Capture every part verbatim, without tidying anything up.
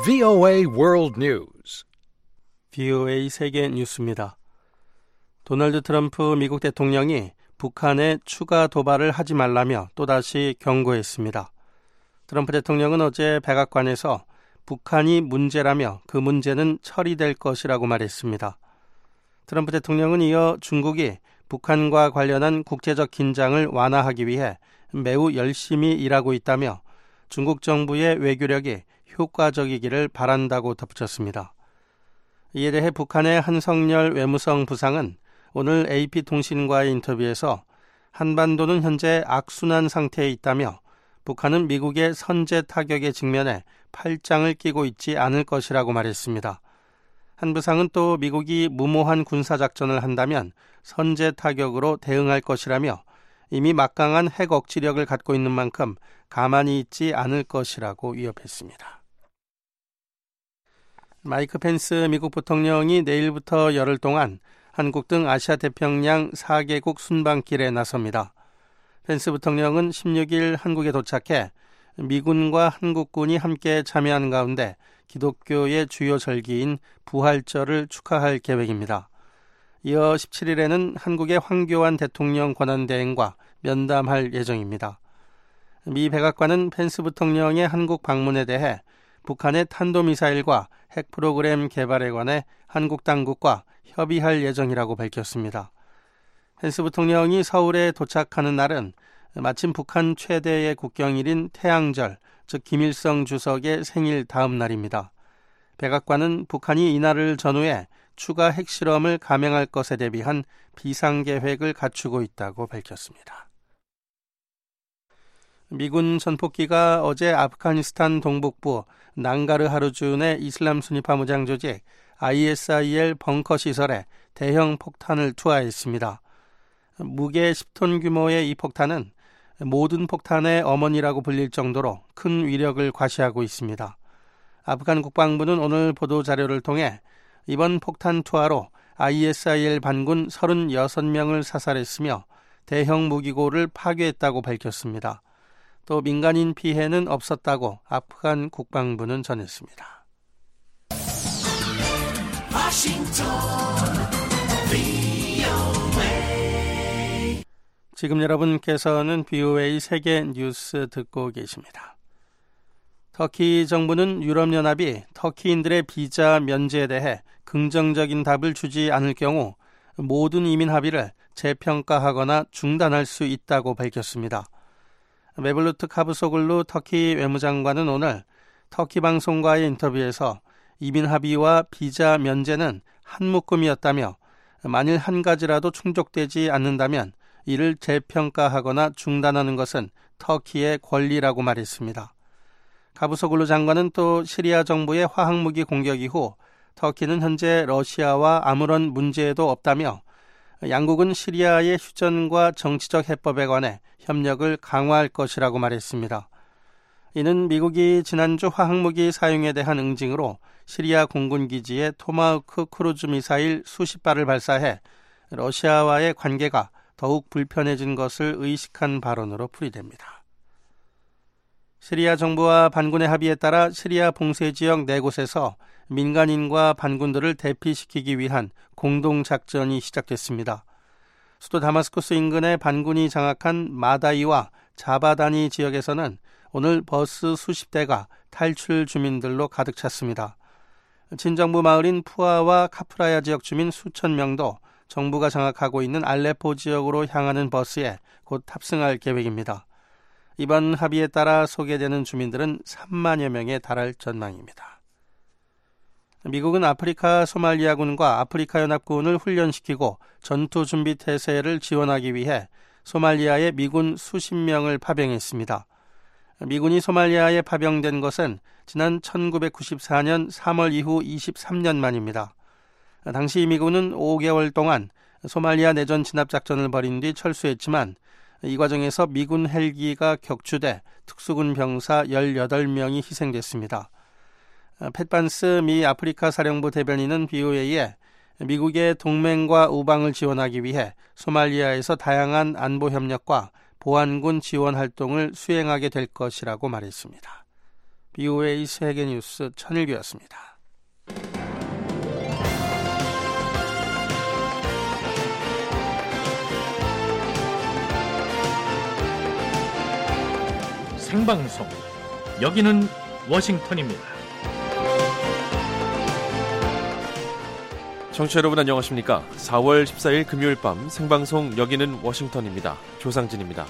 브이오에이 World News. 브이오에이 세계 뉴스입니다. 도널드 트럼프 미국 대통령이 북한에 추가 도발을 하지 말라며 또다시 경고했습니다. 트럼프 대통령은 어제 백악관에서 북한이 문제라며 그 문제는 처리될 것이라고 말했습니다. 트럼프 대통령은 이어 중국이 북한과 관련한 국제적 긴장을 완화하기 위해 매우 열심히 일하고 있다며 중국 정부의 외교력이 효과적이기를 바란다고 덧붙였습니다. 이에 대해 북한의 한성열 외무성 부상은 오늘 에이피통신과의 인터뷰에서 한반도는 현재 악순환 상태에 있다며 북한은 미국의 선제 타격에 직면해 팔짱을 끼고 있지 않을 것이라고 말했습니다. 한 부상은 또 미국이 무모한 군사작전을 한다면 선제 타격으로 대응할 것이라며 이미 막강한 핵 억지력을 갖고 있는 만큼 가만히 있지 않을 것이라고 위협했습니다. 마이크 펜스 미국 부통령이 내일부터 열흘 동안 한국 등 아시아 태평양 사 개국 순방길에 나섭니다. 펜스 부통령은 십육 일 한국에 도착해 미군과 한국군이 함께 참여하는 가운데 기독교의 주요 절기인 부활절을 축하할 계획입니다. 이어 십칠 일에는 한국의 황교안 대통령 권한대행과 면담할 예정입니다. 미 백악관은 펜스 부통령의 한국 방문에 대해 북한의 탄도미사일과 핵 프로그램 개발에 관해 한국 당국과 협의할 예정이라고 밝혔습니다. 펜스 부통령이 서울에 도착하는 날은 마침 북한 최대의 국경일인 태양절, 즉 김일성 주석의 생일 다음 날입니다. 백악관은 북한이 이날을 전후해 추가 핵실험을 감행할 것에 대비한 비상계획을 갖추고 있다고 밝혔습니다. 미군 전폭기가 어제 아프가니스탄 동북부 낭가르하르준의 이슬람 순위파 무장 조직 아이에스아이엘 벙커 시설에 대형 폭탄을 투하했습니다. 무게 십 톤 규모의 이 폭탄은 모든 폭탄의 어머니라고 불릴 정도로 큰 위력을 과시하고 있습니다. 아프간 국방부는 오늘 보도자료를 통해 이번 폭탄 투하로 아이에스아이엘 반군 서른여섯 명을 사살했으며 대형 무기고를 파괴했다고 밝혔습니다. 또 민간인 피해는 없었다고 아프간 국방부는 전했습니다. 지금 여러분께서는 브이오에이 세계 뉴스 듣고 계십니다. 터키 정부는 유럽연합이 터키인들의 비자 면제에 대해 긍정적인 답을 주지 않을 경우 모든 이민 합의를 재평가하거나 중단할 수 있다고 밝혔습니다. 메블루트 카부소글루 터키 외무장관은 오늘 터키 방송과의 인터뷰에서 이민 합의와 비자 면제는 한 묶음이었다며 만일 한 가지라도 충족되지 않는다면 이를 재평가하거나 중단하는 것은 터키의 권리라고 말했습니다. 카부소글루 장관은 또 시리아 정부의 화학무기 공격 이후 터키는 현재 러시아와 아무런 문제도 없다며 양국은 시리아의 휴전과 정치적 해법에 관해 협력을 강화할 것이라고 말했습니다. 이는 미국이 지난주 화학무기 사용에 대한 응징으로 시리아 공군기지에 토마호크 크루즈 미사일 수십 발을 발사해 러시아와의 관계가 더욱 불편해진 것을 의식한 발언으로 풀이됩니다. 시리아 정부와 반군의 합의에 따라 시리아 봉쇄지역 네 곳에서 민간인과 반군들을 대피시키기 위한 공동작전이 시작됐습니다. 수도 다마스쿠스 인근의 반군이 장악한 마다이와 자바다니 지역에서는 오늘 버스 수십 대가 탈출 주민들로 가득 찼습니다. 친정부 마을인 푸아와 카프라야 지역 주민 수천 명도 정부가 장악하고 있는 알레포 지역으로 향하는 버스에 곧 탑승할 계획입니다. 이번 합의에 따라 소개되는 주민들은 삼만여 명에 달할 전망입니다. 미국은 아프리카 소말리아군과 아프리카 연합군을 훈련시키고 전투준비 태세를 지원하기 위해 소말리아에 미군 수십 명을 파병했습니다. 미군이 소말리아에 파병된 것은 지난 천구백구십사 년 삼월 이후 이십삼 년 만입니다. 당시 미군은 오 개월 동안 소말리아 내전 진압작전을 벌인 뒤 철수했지만 이 과정에서 미군 헬기가 격추돼 특수군 병사 열여덟 명이 희생됐습니다. 팻 반스 미 아프리카 사령부 대변인은 브이오에이에 미국의 동맹과 우방을 지원하기 위해 소말리아에서 다양한 안보 협력과 보안군 지원 활동을 수행하게 될 것이라고 말했습니다. 비오에이 세계뉴스 천일규였습니다. 생방송, 여기는 워싱턴입니다. 청취자 여러분 안녕하십니까? 사월 십사일 금요일 밤 생방송 여기는 워싱턴입니다. 조상진입니다.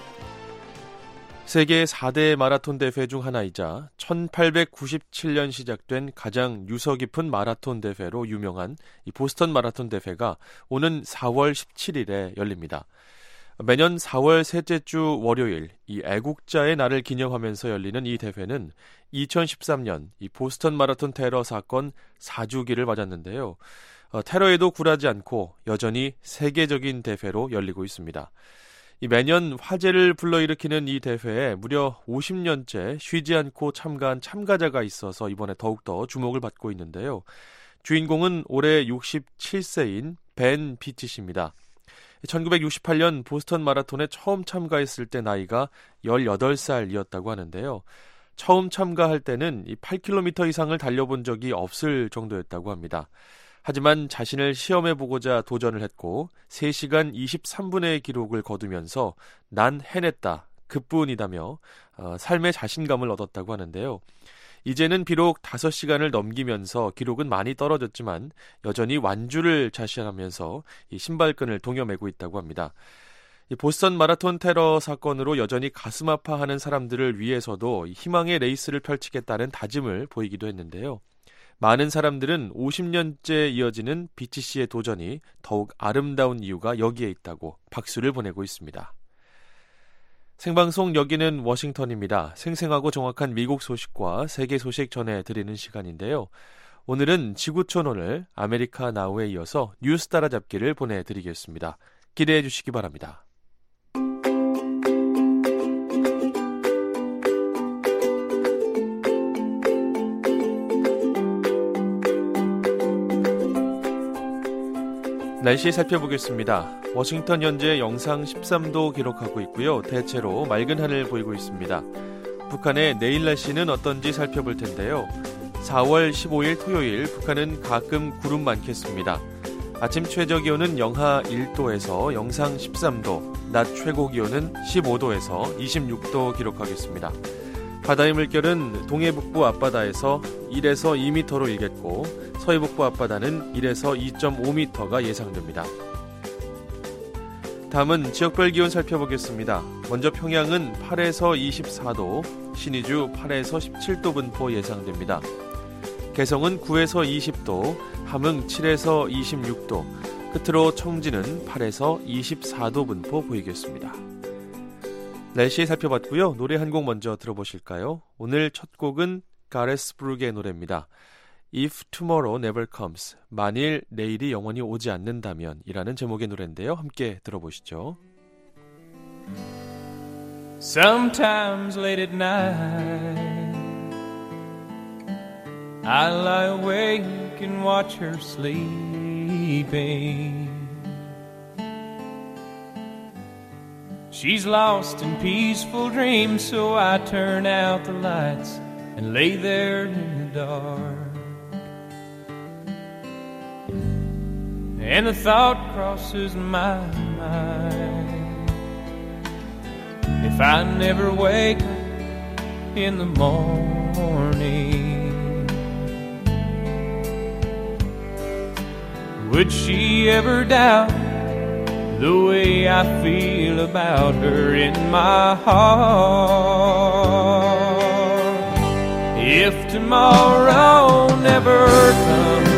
세계 사 대 마라톤 대회 중 하나이자 천팔백구십칠년 시작된 가장 유서 깊은 마라톤 대회로 유명한 이 보스턴 마라톤 대회가 오는 사월 십칠일에 열립니다. 매년 사월 셋째 주 월요일 이 애국자의 날을 기념하면서 열리는 이 대회는 이천십삼년 이 보스턴 마라톤 테러 사건 사주기를 맞았는데요. 어, 테러에도 굴하지 않고 여전히 세계적인 대회로 열리고 있습니다. 이 매년 화제를 불러일으키는 이 대회에 무려 오십년째 쉬지 않고 참가한 참가자가 있어서 이번에 더욱더 주목을 받고 있는데요. 주인공은 올해 육십칠세인 벤 비치씨입니다. 천구백육십팔년 보스턴 마라톤에 처음 참가했을 때 나이가 열여덟살이었다고 하는데요. 처음 참가할 때는 이 팔 킬로미터 이상을 달려본 적이 없을 정도였다고 합니다. 하지만 자신을 시험해보고자 도전을 했고 세 시간 이십삼분의 기록을 거두면서 난 해냈다, 그뿐이다며 어, 삶의 자신감을 얻었다고 하는데요. 이제는 비록 다섯 시간을 넘기면서 기록은 많이 떨어졌지만 여전히 완주를 자신하면서 이 신발끈을 동여매고 있다고 합니다. 이 보스턴 마라톤 테러 사건으로 여전히 가슴 아파하는 사람들을 위해서도 희망의 레이스를 펼치겠다는 다짐을 보이기도 했는데요. 많은 사람들은 오십년째 이어지는 비치씨의 도전이 더욱 아름다운 이유가 여기에 있다고 박수를 보내고 있습니다. 생방송 여기는 워싱턴입니다. 생생하고 정확한 미국 소식과 세계 소식 전해드리는 시간인데요. 오늘은 지구촌오늘 아메리카 나우에 이어서 뉴스 따라잡기를 보내드리겠습니다. 기대해 주시기 바랍니다. 날씨 살펴보겠습니다. 워싱턴 현재 영상 십삼도 기록하고 있고요. 대체로 맑은 하늘 보이고 있습니다. 북한의 내일 날씨는 어떤지 살펴볼 텐데요. 사월 십오일 토요일 북한은 가끔 구름 많겠습니다. 아침 최저 기온은 영하 일도에서 영상 십삼도, 낮 최고 기온은 십오도에서 이십육도 기록하겠습니다. 바다의 물결은 동해북부 앞바다에서 일에서 이 미터로 일겠고 서해북부 앞바다는 일에서 이점오 미터가 예상됩니다. 다음은 지역별 기온 살펴보겠습니다. 먼저 평양은 팔에서 이십사도, 신의주 팔에서 십칠도 분포 예상됩니다. 개성은 구에서 이십도, 함흥 칠에서 이십육도, 끝으로 청진은 팔에서 이십사도 분포 보이겠습니다. 날씨 살펴봤고요. 노래 한 곡 먼저 들어보실까요? 오늘 첫 곡은 가레스 브룩의 노래입니다. If Tomorrow Never Comes, 만일 내일이 영원히 오지 않는다면 이라는 제목의 노래인데요. 함께 들어보시죠. Sometimes late at night I lie awake and watch her sleeping. She's lost in peaceful dreams, so I turn out the lights and lay there in the dark. And the thought crosses my mind, if I never wake up in the morning, would she ever doubt the way I feel about her in my heart? If tomorrow never comes,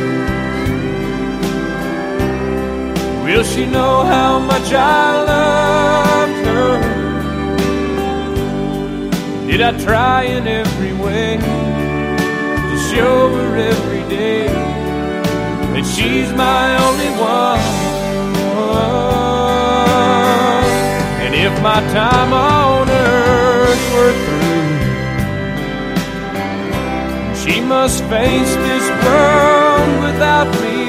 will she know how much I loved her? Did I try in every way to show her every day that she's my only one? And if my time on earth were through, she must face this world without me.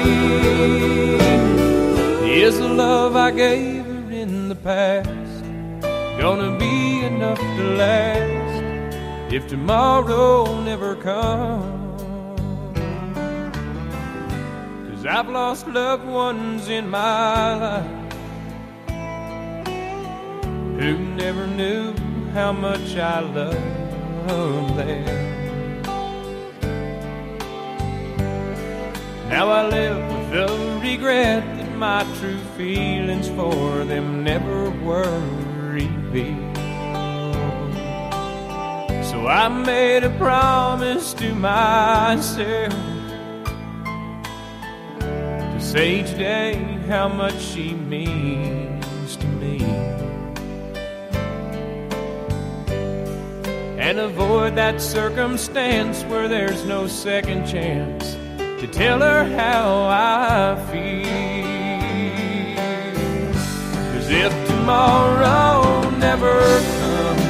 Is the love I gave her in the past gonna be enough to last if tomorrow never comes. 'Cause I've lost loved ones in my life who never knew how much I loved them. Now I live with the regret that my true feelings for them never were revealed. So I made a promise to myself to say each day how much she means to me, and avoid that circumstance where there's no second chance to tell her how I feel. 'Cause if tomorrow never comes,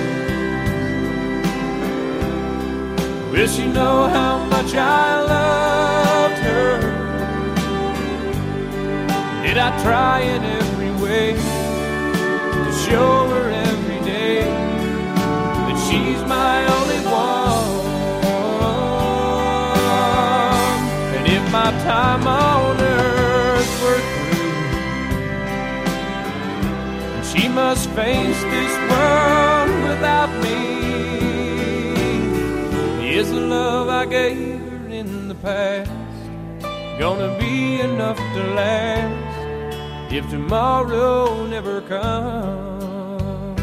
will she know how much I loved her? Did I try in every way to show her every day that she's my only one? And if my time on earth were through, and she must face this world without me, is the love I gave her in the past gonna be enough to last if tomorrow never comes?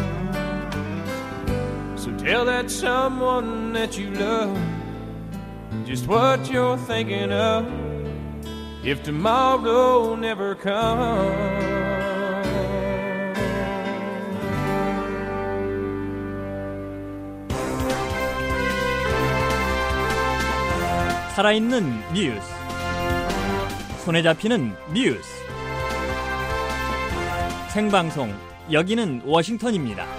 So tell that someone that you love just what you're thinking of if tomorrow never comes. 살아있는 뉴스, 손에 잡히는 뉴스, 생방송, 여기는 워싱턴입니다.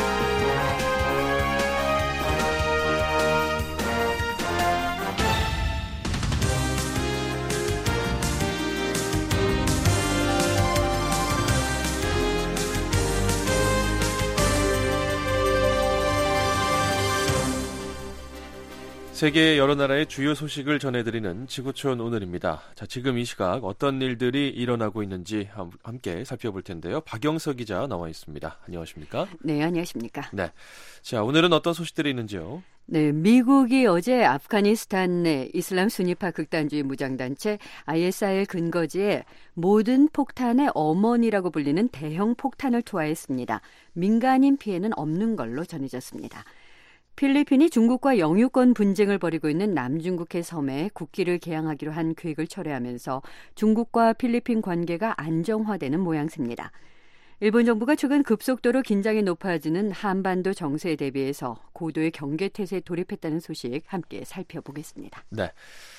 세계 여러 나라의 주요 소식을 전해드리는 지구촌 오늘입니다. 자, 지금 이 시각 어떤 일들이 일어나고 있는지 함께 살펴볼 텐데요. 박영석 기자 나와 있습니다. 안녕하십니까? 네, 안녕하십니까? 네. 자, 오늘은 어떤 소식들이 있는지요? 네, 미국이 어제 아프가니스탄 내 이슬람 순위파 극단주의 무장단체 아이에스아이엘 근거지에 모든 폭탄의 어머니라고 불리는 대형 폭탄을 투하했습니다. 민간인 피해는 없는 걸로 전해졌습니다. 필리핀이 중국과 영유권 분쟁을 벌이고 있는 남중국해 섬에 국기를 개양하기로 한 계획을 철회하면서 중국과 필리핀 관계가 안정화되는 모양새입니다. 일본 정부가 최근 급속도로 긴장이 높아지는 한반도 정세에 대비해서 고도의 경계태세에 돌입했다는 소식 함께 살펴보겠습니다. 네.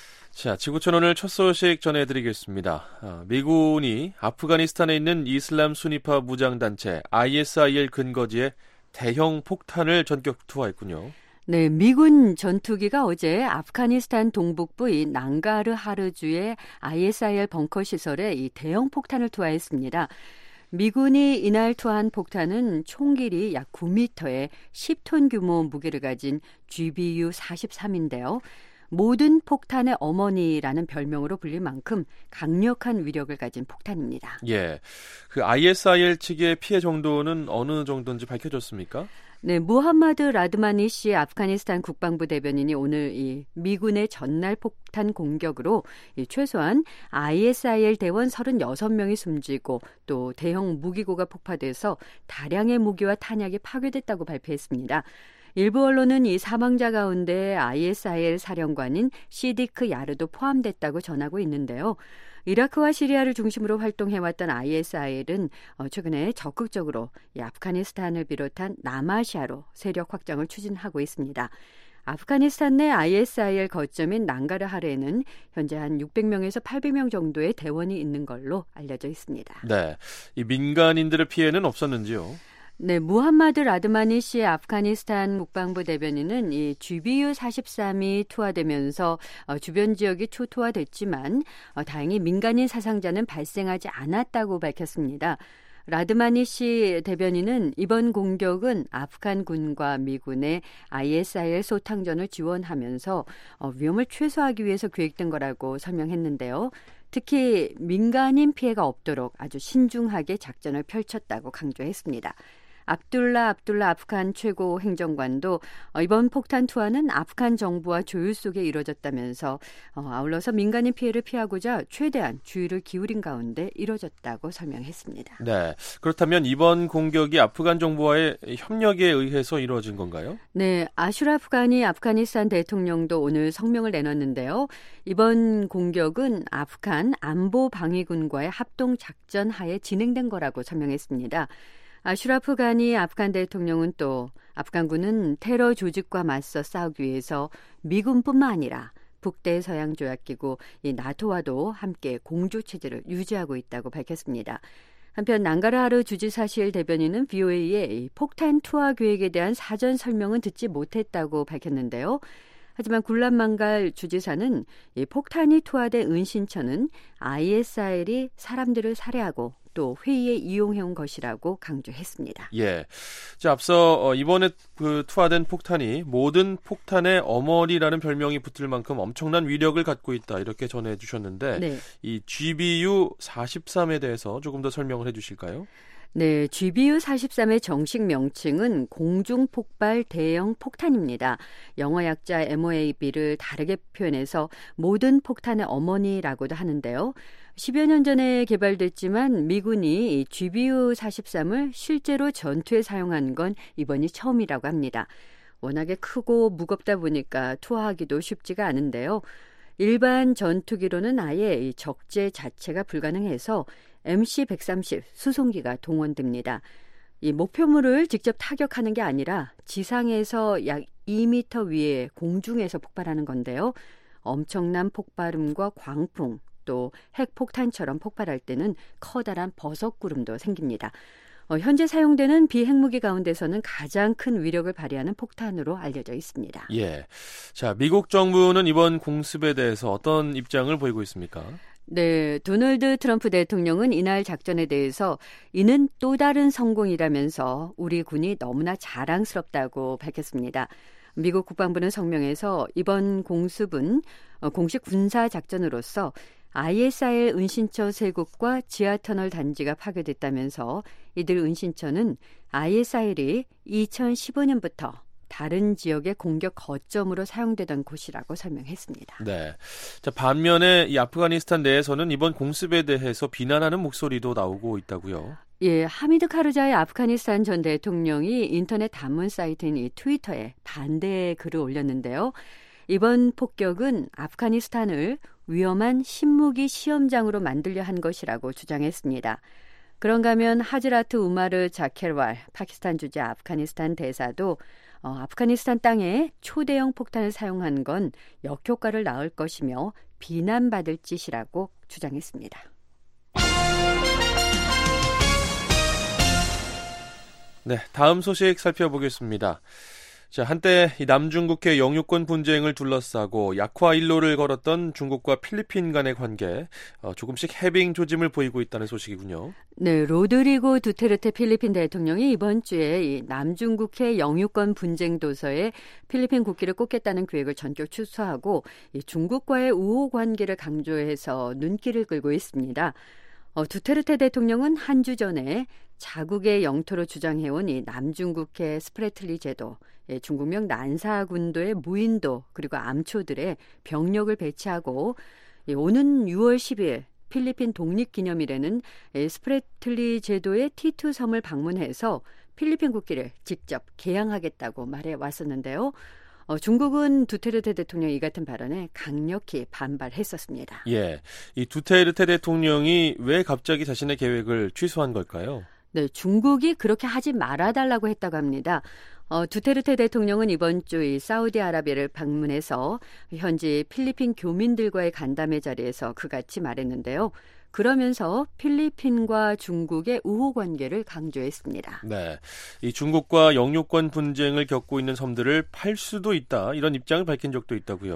자, 지구촌 오늘 첫 소식 전해드리겠습니다. 아, 미군이 아프가니스탄에 있는 이슬람 순위파 무장단체 아이에스아이엘 근거지에 대형 폭탄을 전격 투하했군요. 네, 미군 전투기가 어제 아프가니스탄 동북부 이 낭가르하르주의 아이에스아이엘 벙커 시설에 이 대형 폭탄을 투하했습니다. 미군이 이날 투하한 폭탄은 총 길이 약 구 미터에 십 톤 규모 무게를 가진 지비유 사십삼인데요. 모든 폭탄의 어머니라는 별명으로 불릴 만큼 강력한 위력을 가진 폭탄입니다. 예, 그 아이에스아이엘 측의 피해 정도는 어느 정도인지 밝혀졌습니까? 네, 무함마드 라드마니 씨 아프가니스탄 국방부 대변인이 오늘 이 미군의 전날 폭탄 공격으로 이 최소한 아이에스아이엘 대원 서른여섯 명이 숨지고 또 대형 무기고가 폭파돼서 다량의 무기와 탄약이 파괴됐다고 발표했습니다. 일부 언론은 이 사망자 가운데 아이에스아이엘 사령관인 시디크 야르도 포함됐다고 전하고 있는데요. 이라크와 시리아를 중심으로 활동해왔던 아이에스아이엘은 최근에 적극적으로 이 아프가니스탄을 비롯한 남아시아로 세력 확장을 추진하고 있습니다. 아프가니스탄 내 아이에스아이엘 거점인 낭가르하르에는 현재 한 육백 명에서 팔백 명 정도의 대원이 있는 걸로 알려져 있습니다. 네, 이 민간인들의 피해는 없었는지요? 네, 무함마드 라드마니 씨의 아프가니스탄 국방부 대변인은 이 지비유 사십삼이 투하되면서 어, 주변 지역이 초토화됐지만 어, 다행히 민간인 사상자는 발생하지 않았다고 밝혔습니다. 라드마니시 대변인은 이번 공격은 아프간군과 미군의 아이에스아이엘 소탕전을 지원하면서 위험을 최소화하기 위해서 계획된 거라고 설명했는데요. 특히 민간인 피해가 없도록 아주 신중하게 작전을 펼쳤다고 강조했습니다. 압둘라 압둘라 아프간 최고 행정관도 이번 폭탄 투하는 아프간 정부와 조율 속에 이뤄졌다면서 아울러서 민간인 피해를 피하고자 최대한 주의를 기울인 가운데 이뤄졌다고 설명했습니다. 네, 그렇다면 이번 공격이 아프간 정부와의 협력에 의해서 이루어진 건가요? 네, 아슈라프 가니 아프가니스탄 대통령도 오늘 성명을 내놨는데요. 이번 공격은 아프간 안보방위군과의 합동작전 하에 진행된 거라고 설명했습니다. 아슈라프 가니 아프간 대통령은 또 아프간군은 테러 조직과 맞서 싸우기 위해서 미군뿐만 아니라 북대서양조약기구 이 나토와도 함께 공조체제를 유지하고 있다고 밝혔습니다. 한편 난가르하르 주지사실 대변인은 브이오에이에 폭탄 투하 계획에 대한 사전 설명은 듣지 못했다고 밝혔는데요. 하지만 굴란만갈 주지사는 이 폭탄이 투하된 은신처는 아이에스아이엘이 사람들을 살해하고 또 회의에 이용해온 것이라고 강조했습니다. 예, 자, 앞서 이번에 그 투하된 폭탄이 모든 폭탄의 어머니라는 별명이 붙을 만큼 엄청난 위력을 갖고 있다 이렇게 전해주셨는데 네. 이 지비유 사십삼에 대해서 조금 더 설명을 해주실까요? 네, 지비유 사십삼의 정식 명칭은 공중폭발 대형 폭탄입니다. 영어 약자 엠오에이비를 다르게 표현해서 모든 폭탄의 어머니라고도 하는데요. 십여 년 전에 개발됐지만 미군이 지비유 사십삼을 실제로 전투에 사용한 건 이번이 처음이라고 합니다. 워낙에 크고 무겁다 보니까 투하하기도 쉽지가 않은데요. 일반 전투기로는 아예 이 적재 자체가 불가능해서 엠씨 백삼십 수송기가 동원됩니다. 이 목표물을 직접 타격하는 게 아니라 지상에서 약 이 미터 위에 공중에서 폭발하는 건데요. 엄청난 폭발음과 광풍, 또 핵폭탄처럼 폭발할 때는 커다란 버섯구름도 생깁니다. 어, 현재 사용되는 비핵무기 가운데서는 가장 큰 위력을 발휘하는 폭탄으로 알려져 있습니다. 예, 자, 미국 정부는 이번 공습에 대해서 어떤 입장을 보이고 있습니까? 네, 도널드 트럼프 대통령은 이날 작전에 대해서 이는 또 다른 성공이라면서 우리 군이 너무나 자랑스럽다고 밝혔습니다. 미국 국방부는 성명에서 이번 공습은 공식 군사 작전으로서 아이에스아이엘 은신처 세 곳과 지하터널 단지가 파괴됐다면서 이들 은신처는 아이에스아이엘이 이천십오 년부터 다른 지역의 공격 거점으로 사용되던 곳이라고 설명했습니다. 네. 자, 반면에 이 아프가니스탄 내에서는 이번 공습에 대해서 비난하는 목소리도 나오고 있다고요. 예, 하미드 카르자이 아프가니스탄 전 대통령이 인터넷 단문 사이트인 이 트위터에 반대의 글을 올렸는데요. 이번 폭격은 아프가니스탄을 위험한 신무기 시험장으로 만들려 한 것이라고 주장했습니다. 그런가 하면 하즈라트 우마르 자켈왈 파키스탄 주재 아프가니스탄 대사도 어, 아프가니스탄 땅에 초대형 폭탄을 사용한 건 역효과를 낳을 것이며 비난받을 짓이라고 주장했습니다. 네, 다음 소식 살펴보겠습니다. 자, 한때 이 남중국해 영유권 분쟁을 둘러싸고 약화일로를 걸었던 중국과 필리핀 간의 관계 어, 조금씩 해빙 조짐을 보이고 있다는 소식이군요. 네, 로드리고 두테르테 필리핀 대통령이 이번 주에 이 남중국해 영유권 분쟁 도서에 필리핀 국기를 꽂겠다는 계획을 전격 취소하고 이 중국과의 우호 관계를 강조해서 눈길을 끌고 있습니다. 어, 두테르테 대통령은 한 주 전에 자국의 영토로 주장해온 이 남중국해 스프레틀리 제도, 예, 중국명 난사군도의 무인도 그리고 암초들의 병력을 배치하고 예, 오는 유월 십일 필리핀 독립기념일에는 예, 스프레틀리 제도의 티투 섬을 방문해서 필리핀 국기를 직접 개양하겠다고 말해 왔었는데요. 어, 중국은 두테르테 대통령 이 같은 발언에 강력히 반발했었습니다. 예, 이 두테르테 대통령이 왜 갑자기 자신의 계획을 취소한 걸까요? 네, 중국이 그렇게 하지 말아달라고 했다고 합니다. 어, 두테르테 대통령은 이번 주 이 사우디아라비아를 방문해서 현지 필리핀 교민들과의 간담회 자리에서 그같이 말했는데요. 그러면서 필리핀과 중국의 우호 관계를 강조했습니다. 네, 이 중국과 영유권 분쟁을 겪고 있는 섬들을 팔 수도 있다 이런 입장을 밝힌 적도 있다고요.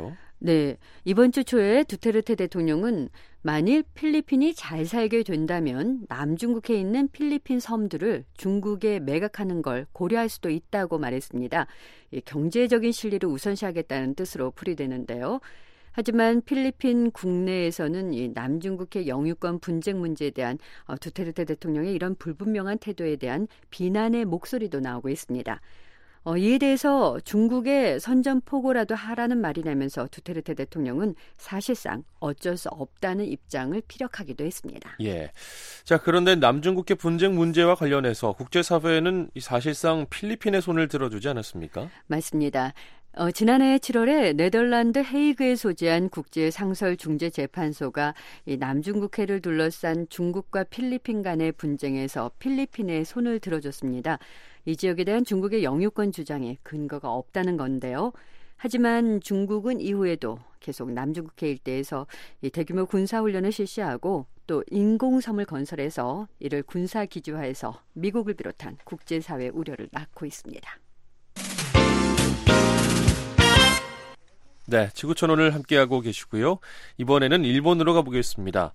네, 이번 주 초에 두테르테 대통령은 만일 필리핀이 잘 살게 된다면 남중국해에 있는 필리핀 섬들을 중국에 매각하는 걸 고려할 수도 있다고 말했습니다. 경제적인 실리를 우선시하겠다는 뜻으로 풀이되는데요. 하지만 필리핀 국내에서는 이 남중국해 영유권 분쟁 문제에 대한 두테르테 대통령의 이런 불분명한 태도에 대한 비난의 목소리도 나오고 있습니다. 어, 이에 대해서 중국에 선전포고라도 하라는 말이 나면서 두테르테 대통령은 사실상 어쩔 수 없다는 입장을 피력하기도 했습니다. 예. 자, 그런데 남중국해 분쟁 문제와 관련해서 국제사회는 사실상 필리핀의 손을 들어주지 않았습니까? 맞습니다. 어, 지난해 칠월에 네덜란드 헤이그에 소재한 국제상설중재재판소가 이 남중국해를 둘러싼 중국과 필리핀 간의 분쟁에서 필리핀에 손을 들어줬습니다. 이 지역에 대한 중국의 영유권 주장에 근거가 없다는 건데요. 하지만 중국은 이후에도 계속 남중국해 일대에서 이 대규모 군사훈련을 실시하고 또 인공섬을 건설해서 이를 군사기지화해서 미국을 비롯한 국제사회 우려를 낳고 있습니다. 네, 지구촌 오늘 함께하고 계시고요. 이번에는 일본으로 가보겠습니다.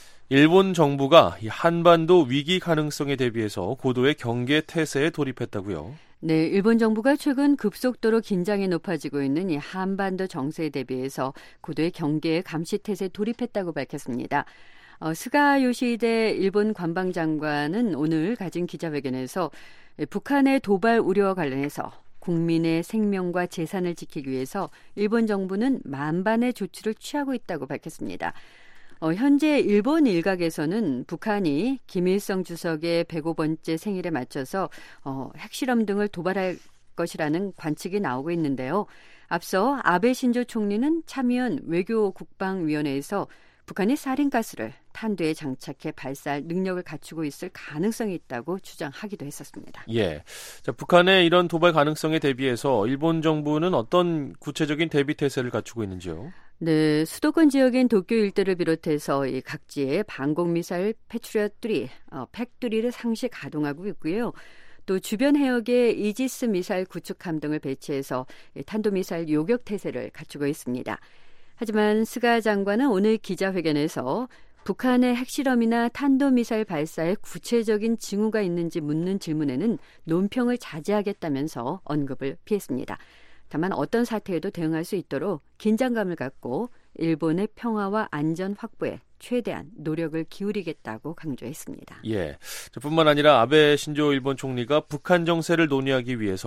일본 정부가 이 한반도 위기 가능성에 대비해서 고도의 경계 태세에 돌입했다고요. 네, 일본 정부가 최근 급속도로 긴장이 높아지고 있는 이 한반도 정세에 대비해서 고도의 경계 감시 태세에 돌입했다고 밝혔습니다. 어, 스가 요시히데 일본 관방장관은 오늘 가진 기자회견에서 북한의 도발 우려와 관련해서 국민의 생명과 재산을 지키기 위해서 일본 정부는 만반의 조치를 취하고 있다고 밝혔습니다. 어, 현재 일본 일각에서는 북한이 김일성 주석의 백오 번째 생일에 맞춰서 어, 핵실험 등을 도발할 것이라는 관측이 나오고 있는데요. 앞서 아베 신조 총리는 참여연 외교국방위원회에서 북한이 살인가스를 탄두에 장착해 발사할 능력을 갖추고 있을 가능성이 있다고 주장하기도 했었습니다. 예, 자, 북한의 이런 도발 가능성에 대비해서 일본 정부는 어떤 구체적인 대비 태세를 갖추고 있는지요? 네, 수도권 지역인 도쿄 일대를 비롯해서 이 각지에 방공미사일 패트리엇 삼, 어, 팩삼을 상시 가동하고 있고요. 또 주변 해역에 이지스 미사일 구축함 등을 배치해서 탄도미사일 요격 태세를 갖추고 있습니다. 하지만 스가 장관은 오늘 기자회견에서 북한의 핵실험이나 탄도미사일 발사에 구체적인 징후가 있는지 묻는 질문에는 논평을 자제하겠다면서 언급을 피했습니다. 다만 어떤 사태에도 대응할 수 있도록 긴장감을 갖고 일본의 평화와 안전 확보에 최대한 노력을 기울이겠다고 강조했습니다. 예, 뿐만 아니라 아베 신조 일본 총리가 북한 정세를 논의하기 위해서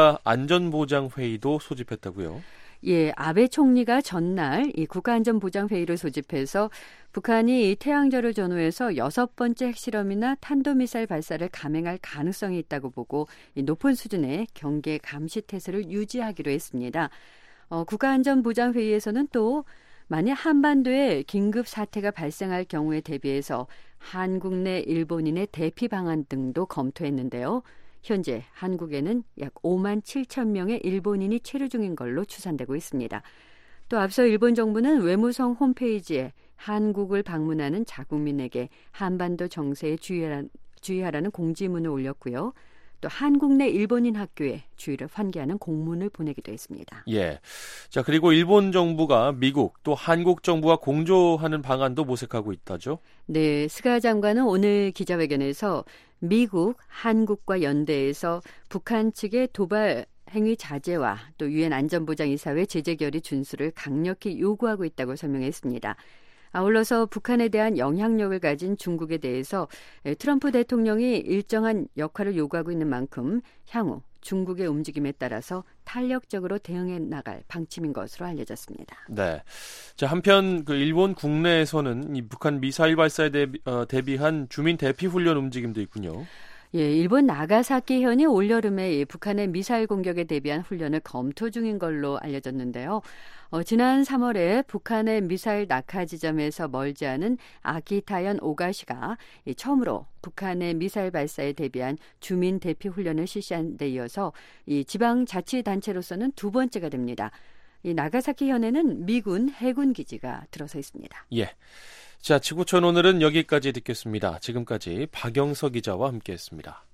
국가안전보장회의도 소집했다고요? 예, 아베 총리가 전날 이 국가안전보장회의를 소집해서 북한이 태양절을 전후해서 여섯 번째 핵실험이나 탄도미사일 발사를 감행할 가능성이 있다고 보고 이 높은 수준의 경계 감시 태세를 유지하기로 했습니다. 어, 국가안전보장회의에서는 또 만약 한반도에 긴급 사태가 발생할 경우에 대비해서 한국 내 일본인의 대피 방안 등도 검토했는데요. 현재 한국에는 약 오만 칠천 명의 일본인이 체류 중인 걸로 추산되고 있습니다. 또 앞서 일본 정부는 외무성 홈페이지에 한국을 방문하는 자국민에게 한반도 정세에 주의하라, 주의하라는 공지문을 올렸고요. 또 한국 내 일본인 학교에 주의를 환기하는 공문을 보내기도 했습니다. 예. 자, 그리고 일본 정부가 미국 또 한국 정부와 공조하는 방안도 모색하고 있다죠? 네, 스가 장관은 오늘 기자회견에서 미국, 한국과 연대해서 북한 측의 도발 행위 자제와 또 유엔 안전보장이사회 제재 결의 준수를 강력히 요구하고 있다고 설명했습니다. 아울러서 북한에 대한 영향력을 가진 중국에 대해서 트럼프 대통령이 일정한 역할을 요구하고 있는 만큼 향후 중국의 움직임에 따라서 탄력적으로 대응해 나갈 방침인 것으로 알려졌습니다. 네. 자, 한편 그 일본 국내에서는 이 북한 미사일 발사에 대비, 어, 대비한 주민 대피 훈련 움직임도 있군요. 예, 일본 나가사키현이 올여름에 북한의 미사일 공격에 대비한 훈련을 검토 중인 걸로 알려졌는데요. 어, 지난 삼월에 북한의 미사일 낙하 지점에서 멀지 않은 아키타현 오가시가 처음으로 북한의 미사일 발사에 대비한 주민 대피 훈련을 실시한 데 이어서 이 지방자치단체로서는 두 번째가 됩니다. 이 나가사키현에는 미군 해군 기지가 들어서 있습니다. 예. 자, 지구촌 오늘은 여기까지 듣겠습니다. 지금까지 박영석 기자와 함께했습니다.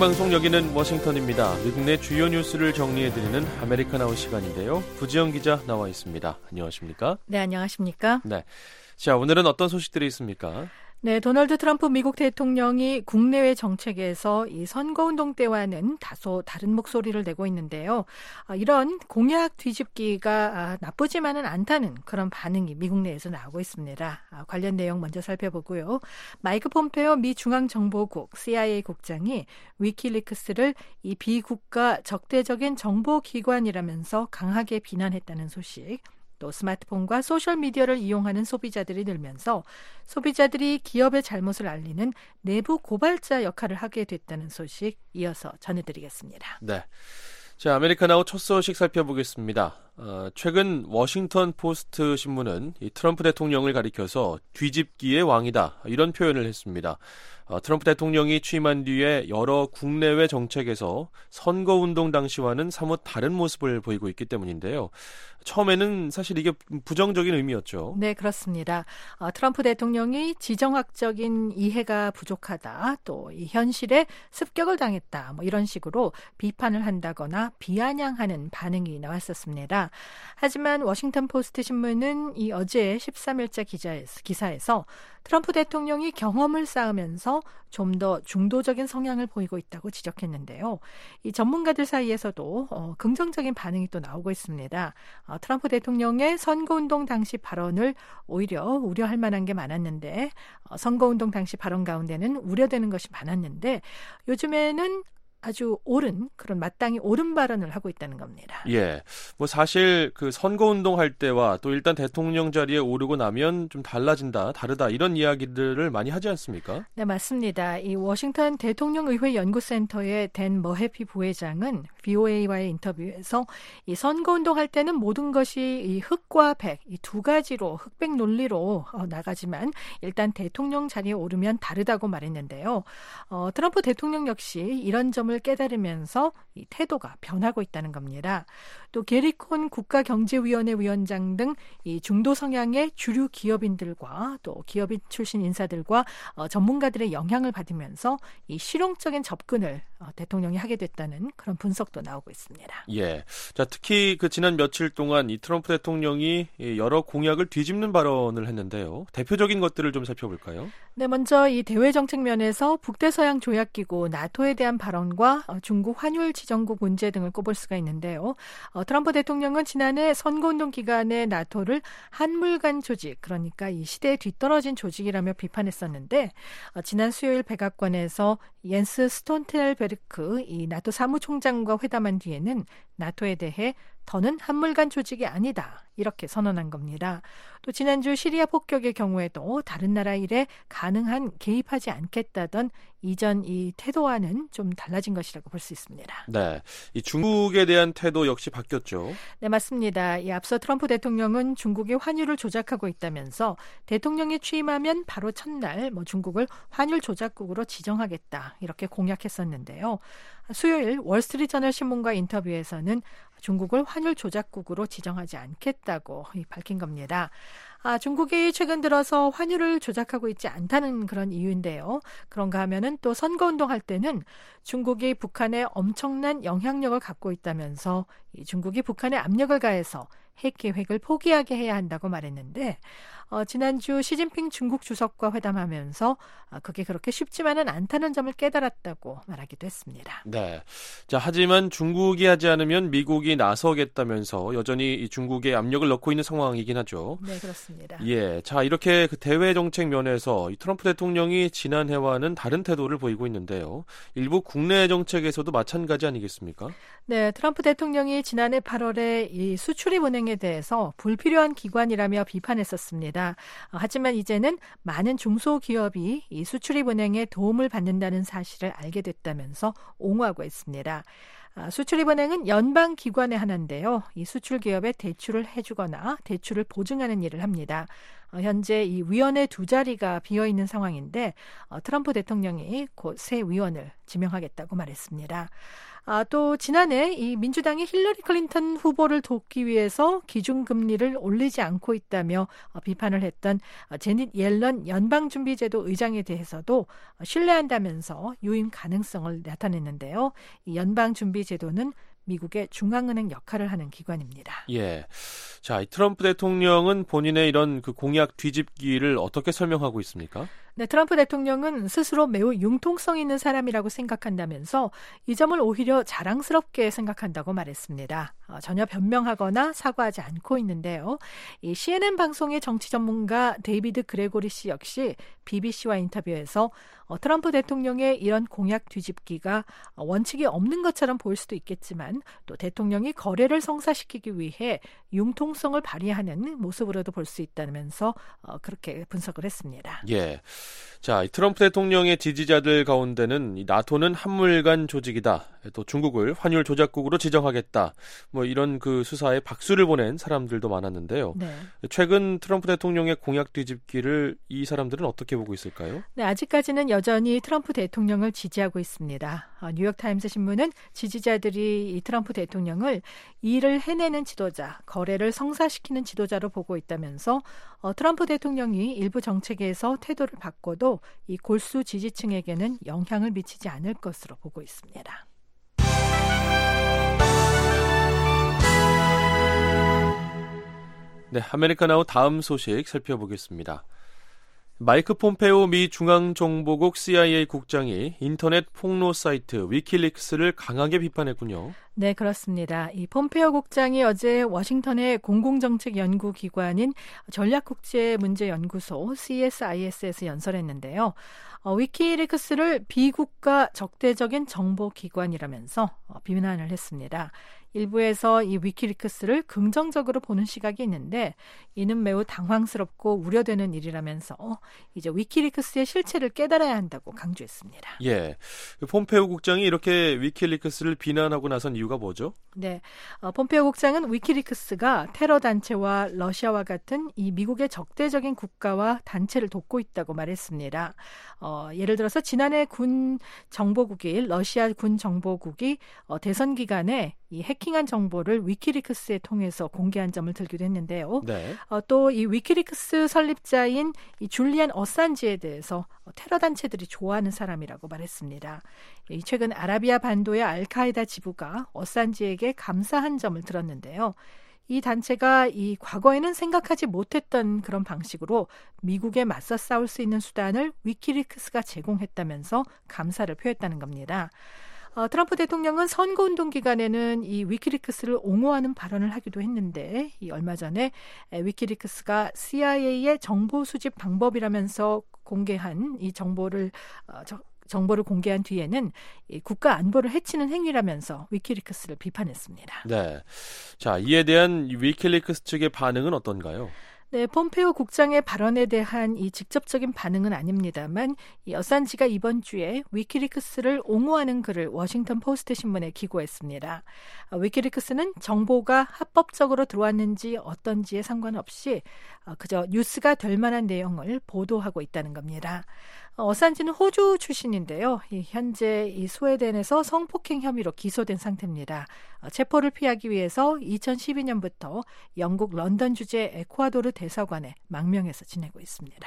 생방송 여기는 워싱턴입니다. 미국 내 주요 뉴스를 정리해드리는 아메리칸 아웃 시간인데요. 부지영 기자 나와 있습니다. 안녕하십니까? 네, 안녕하십니까? 네. 자, 오늘은 어떤 소식들이 있습니까? 네, 도널드 트럼프 미국 대통령이 국내외 정책에서 이 선거운동 때와는 다소 다른 목소리를 내고 있는데요. 이런 공약 뒤집기가 나쁘지만은 않다는 그런 반응이 미국 내에서 나오고 있습니다. 관련 내용 먼저 살펴보고요. 마이크 폼페오 미 중앙정보국 씨아이에이 국장이 위키리크스를 이 비국가 적대적인 정보기관이라면서 강하게 비난했다는 소식. 또 스마트폰과 소셜미디어를 이용하는 소비자들이 늘면서 소비자들이 기업의 잘못을 알리는 내부 고발자 역할을 하게 됐다는 소식 이어서 전해드리겠습니다. 네. 자, 아메리칸 아웃 첫 소식 살펴보겠습니다. 어, 최근 워싱턴 포스트 신문은 이 트럼프 대통령을 가리켜서 뒤집기의 왕이다 이런 표현을 했습니다. 어, 트럼프 대통령이 취임한 뒤에 여러 국내외 정책에서 선거운동 당시와는 사뭇 다른 모습을 보이고 있기 때문인데요. 처음에는 사실 이게 부정적인 의미였죠. 네, 그렇습니다. 어, 트럼프 대통령이 지정학적인 이해가 부족하다, 또 이 현실에 습격을 당했다, 뭐 이런 식으로 비판을 한다거나 비아냥하는 반응이 나왔었습니다. 하지만 워싱턴 포스트 신문은 이 어제 십삼 일자 기자에서, 기사에서 트럼프 대통령이 경험을 쌓으면서 좀 더 중도적인 성향을 보이고 있다고 지적했는데요. 이 전문가들 사이에서도 어, 긍정적인 반응이 또 나오고 있습니다. 어, 트럼프 대통령의 선거운동 당시 발언을 오히려 우려할 만한 게 많았는데 어, 선거운동 당시 발언 가운데는 우려되는 것이 많았는데 요즘에는 아주 옳은 그런 마땅히 옳은 발언을 하고 있다는 겁니다. 예, 뭐 사실 그 선거운동 할 때와 또 일단 대통령 자리에 오르고 나면 좀 달라진다, 다르다 이런 이야기들을 많이 하지 않습니까? 네, 맞습니다. 이 워싱턴 대통령의회 연구센터의 댄 머해피 부회장은 브이오에이와의 인터뷰에서 이 선거운동 할 때는 모든 것이 이 흑과 백, 이 두 가지로 흑백 논리로 어, 나가지만 일단 대통령 자리에 오르면 다르다고 말했는데요. 어, 트럼프 대통령 역시 이런 점을 깨달으면서 이 태도가 변하고 있다는 겁니다. 또 게리콘 국가경제위원회 위원장 등 이 중도 성향의 주류 기업인들과 또 기업인 출신 인사들과 어, 전문가들의 영향을 받으면서 이 실용적인 접근을 어, 대통령이 하게 됐다는 그런 분석도 나오고 있습니다. 예, 자 특히 그 지난 며칠 동안 이 트럼프 대통령이 여러 공약을 뒤집는 발언을 했는데요. 대표적인 것들을 좀 살펴볼까요? 네, 먼저 이 대외 정책 면에서 북대서양 조약기구 나토에 대한 발언과 어, 중국 환율 지정국 문제 등을 꼽을 수가 있는데요. 어, 트럼프 대통령은 지난해 선거운동 기간에 나토를 한물간 조직, 그러니까 이 시대에 뒤떨어진 조직이라며 비판했었는데 어, 지난 수요일 백악관에서 옌스 스톨텐베르크 이 나토 사무총장과 회담한 뒤에는 나토에 대해 더는 한물간 조직이 아니다 이렇게 선언한 겁니다. 또 지난주 시리아 폭격의 경우에도 다른 나라 일에 가능한 개입하지 않겠다던 이전 이 태도와는 좀 달라진 것이라고 볼 수 있습니다. 네, 이 중국에 대한 태도 역시 바뀌었죠. 네, 맞습니다. 이 앞서 트럼프 대통령은 중국이 환율을 조작하고 있다면서 대통령이 취임하면 바로 첫날 뭐 중국을 환율 조작국으로 지정하겠다 이렇게 공약했었는데요. 수요일 월스트리트저널 신문과 인터뷰에서는 중국을 환율 조작국으로 지정하지 않겠다고 밝힌 겁니다. 아, 중국이 최근 들어서 환율을 조작하고 있지 않다는 그런 이유인데요. 그런가 하면은 또 선거운동 할 때는 중국이 북한에 엄청난 영향력을 갖고 있다면서 이 중국이 북한에 압력을 가해서 핵 계획을 포기하게 해야 한다고 말했는데 어, 지난주 시진핑 중국 주석과 회담하면서 어, 그게 그렇게 쉽지만은 않다는 점을 깨달았다고 말하기도 했습니다. 네. 자, 하지만 중국이 하지 않으면 미국이 나서겠다면서 여전히 이 중국에 압력을 넣고 있는 상황이긴 하죠. 네, 그렇습니다. 예. 자, 이렇게 그 대외 정책 면에서 이 트럼프 대통령이 지난해와는 다른 태도를 보이고 있는데요. 일부 국내 정책에서도 마찬가지 아니겠습니까? 네, 트럼프 대통령이 지난해 팔월에 이 수출입은행에 대해서 불필요한 기관이라며 비판했었습니다. 하지만 이제는 많은 중소기업이 이 수출입은행의 도움을 받는다는 사실을 알게 됐다면서 옹호하고 있습니다. 수출입은행은 연방기관의 하나인데요. 이 수출기업에 대출을 해주거나 대출을 보증하는 일을 합니다. 어, 현재 이 위원회 두 자리가 비어 있는 상황인데 어, 트럼프 대통령이 곧 새 위원을 지명하겠다고 말했습니다. 아, 또 지난해 이 민주당이 힐러리 클린턴 후보를 돕기 위해서 기준금리를 올리지 않고 있다며 어, 비판을 했던 어, 제닛 옐런 연방준비제도 의장에 대해서도 어, 신뢰한다면서 유임 가능성을 나타냈는데요. 이 연방준비제도는 미국의 중앙은행 역할을 하는 기관입니다. 예. 자, 이 트럼프 대통령은 본인의 이런 그 공약 뒤집기를 어떻게 설명하고 있습니까? 네, 트럼프 대통령은 스스로 매우 융통성 있는 사람이라고 생각한다면서 이 점을 오히려 자랑스럽게 생각한다고 말했습니다. 어, 전혀 변명하거나 사과하지 않고 있는데요. 이 씨엔엔 방송의 정치 전문가 데이비드 그레고리 씨 역시 비비씨와 인터뷰에서 어, 트럼프 대통령의 이런 공약 뒤집기가 어, 원칙이 없는 것처럼 보일 수도 있겠지만 또 대통령이 거래를 성사시키기 위해 융통성을 발휘하는 모습으로도 볼 수 있다면서 어, 그렇게 분석을 했습니다. 예. 자, 트럼프 대통령의 지지자들 가운데는 이 나토는 한물간 조직이다. 또 중국을 환율 조작국으로 지정하겠다. 뭐 이런 그 수사에 박수를 보낸 사람들도 많았는데요. 네. 최근 트럼프 대통령의 공약 뒤집기를 이 사람들은 어떻게 보고 있을까요? 네, 아직까지는 여전히 트럼프 대통령을 지지하고 있습니다. 어, 뉴욕타임스 신문은 지지자들이 이 트럼프 대통령을 일을 해내는 지도자, 거래를 성사시키는 지도자로 보고 있다면서 어, 트럼프 대통령이 일부 정책에서 태도를 바꿔도 이 골수 지지층에게는 영향을 미치지 않을 것으로 보고 있습니다. 네, 아메리카나우 다음 소식 살펴보겠습니다. 마이크 폼페오 미 중앙정보국 씨아이에이 국장이 인터넷 폭로 사이트 위키릭스를 강하게 비판했군요. 네, 그렇습니다. 이 폼페오 국장이 어제 워싱턴의 공공정책연구기관인 전략국제문제연구소 씨에스아이에스에서 연설했는데요. 어, 위키리크스를 비국가 적대적인 정보기관이라면서 어, 비난을 했습니다. 일부에서 이 위키리크스를 긍정적으로 보는 시각이 있는데 이는 매우 당황스럽고 우려되는 일이라면서 이제 위키리크스의 실체를 깨달아야 한다고 강조했습니다. 예, 폼페오 국장이 이렇게 위키리크스를 비난하고 나선 이유가 뭐죠? 네, 어, 폼페오 국장은 위키리크스가 테러 단체와 러시아와 같은 이 미국의 적대적인 국가와 단체를 돕고 있다고 말했습니다. 어, 예를 들어서 지난해 군 정보국이 러시아 군 정보국이 어, 대선 기간에 이 해킹한 정보를 위키리크스에 통해서 공개한 점을 들기도 했는데요. 네. 어, 또 이 위키리크스 설립자인 이 줄리안 어산지에 대해서 테러 단체들이 좋아하는 사람이라고 말했습니다. 이 최근 아라비아 반도의 알카에다 지부가 어산지에게 감사한 점을 들었는데요. 이 단체가 이 과거에는 생각하지 못했던 그런 방식으로 미국에 맞서 싸울 수 있는 수단을 위키리크스가 제공했다면서 감사를 표했다는 겁니다. 어, 트럼프 대통령은 선거운동 기간에는 이 위키리크스를 옹호하는 발언을 하기도 했는데 이 얼마 전에 위키리크스가 씨아이에이의 정보 수집 방법이라면서 공개한 이 정보를 어, 저, 정보를 공개한 뒤에는 이 국가 안보를 해치는 행위라면서 위키리크스를 비판했습니다. 네, 자 이에 대한 위키리크스 측의 반응은 어떤가요? 네, 폼페오 국장의 발언에 대한 이 직접적인 반응은 아닙니다만 이 어산지가 이번 주에 위키리크스를 옹호하는 글을 워싱턴 포스트 신문에 기고했습니다. 위키리크스는 정보가 합법적으로 들어왔는지 어떤지에 상관없이 그저 뉴스가 될 만한 내용을 보도하고 있다는 겁니다. 어산지는 호주 출신인데요. 현재 이 스웨덴에서 성폭행 혐의로 기소된 상태입니다. 체포를 피하기 위해서 이천십이 년부터 영국 런던 주재 에콰도르 대사관에 망명해서 지내고 있습니다.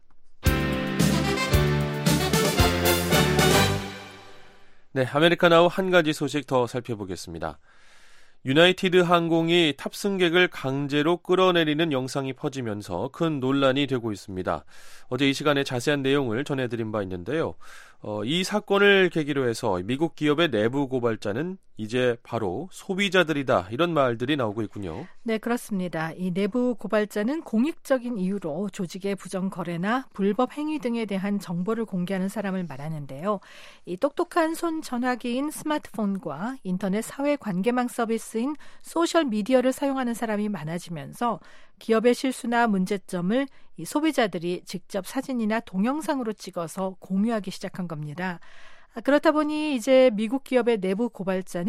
네, 아메리카나우 한 가지 소식 더 살펴보겠습니다. 유나이티드 항공이 탑승객을 강제로 끌어내리는 영상이 퍼지면서 큰 논란이 되고 있습니다. 어제 이 시간에 자세한 내용을 전해드린 바 있는데요. 어, 이 사건을 계기로 해서 미국 기업의 내부 고발자는 이제 바로 소비자들이다 이런 말들이 나오고 있군요. 네, 그렇습니다. 이 내부 고발자는 공익적인 이유로 조직의 부정 거래나 불법 행위 등에 대한 정보를 공개하는 사람을 말하는데요. 이 똑똑한 손 전화기인 스마트폰과 인터넷 사회 관계망 서비스인 소셜 미디어를 사용하는 사람이 많아지면서 기업의 실수나 문제점을 이 소비자들이 직접 사진이나 동영상으로 찍어서 공유하기 시작한 겁니다. 그렇다 보니 이제 미국 기업의 내부 고발자는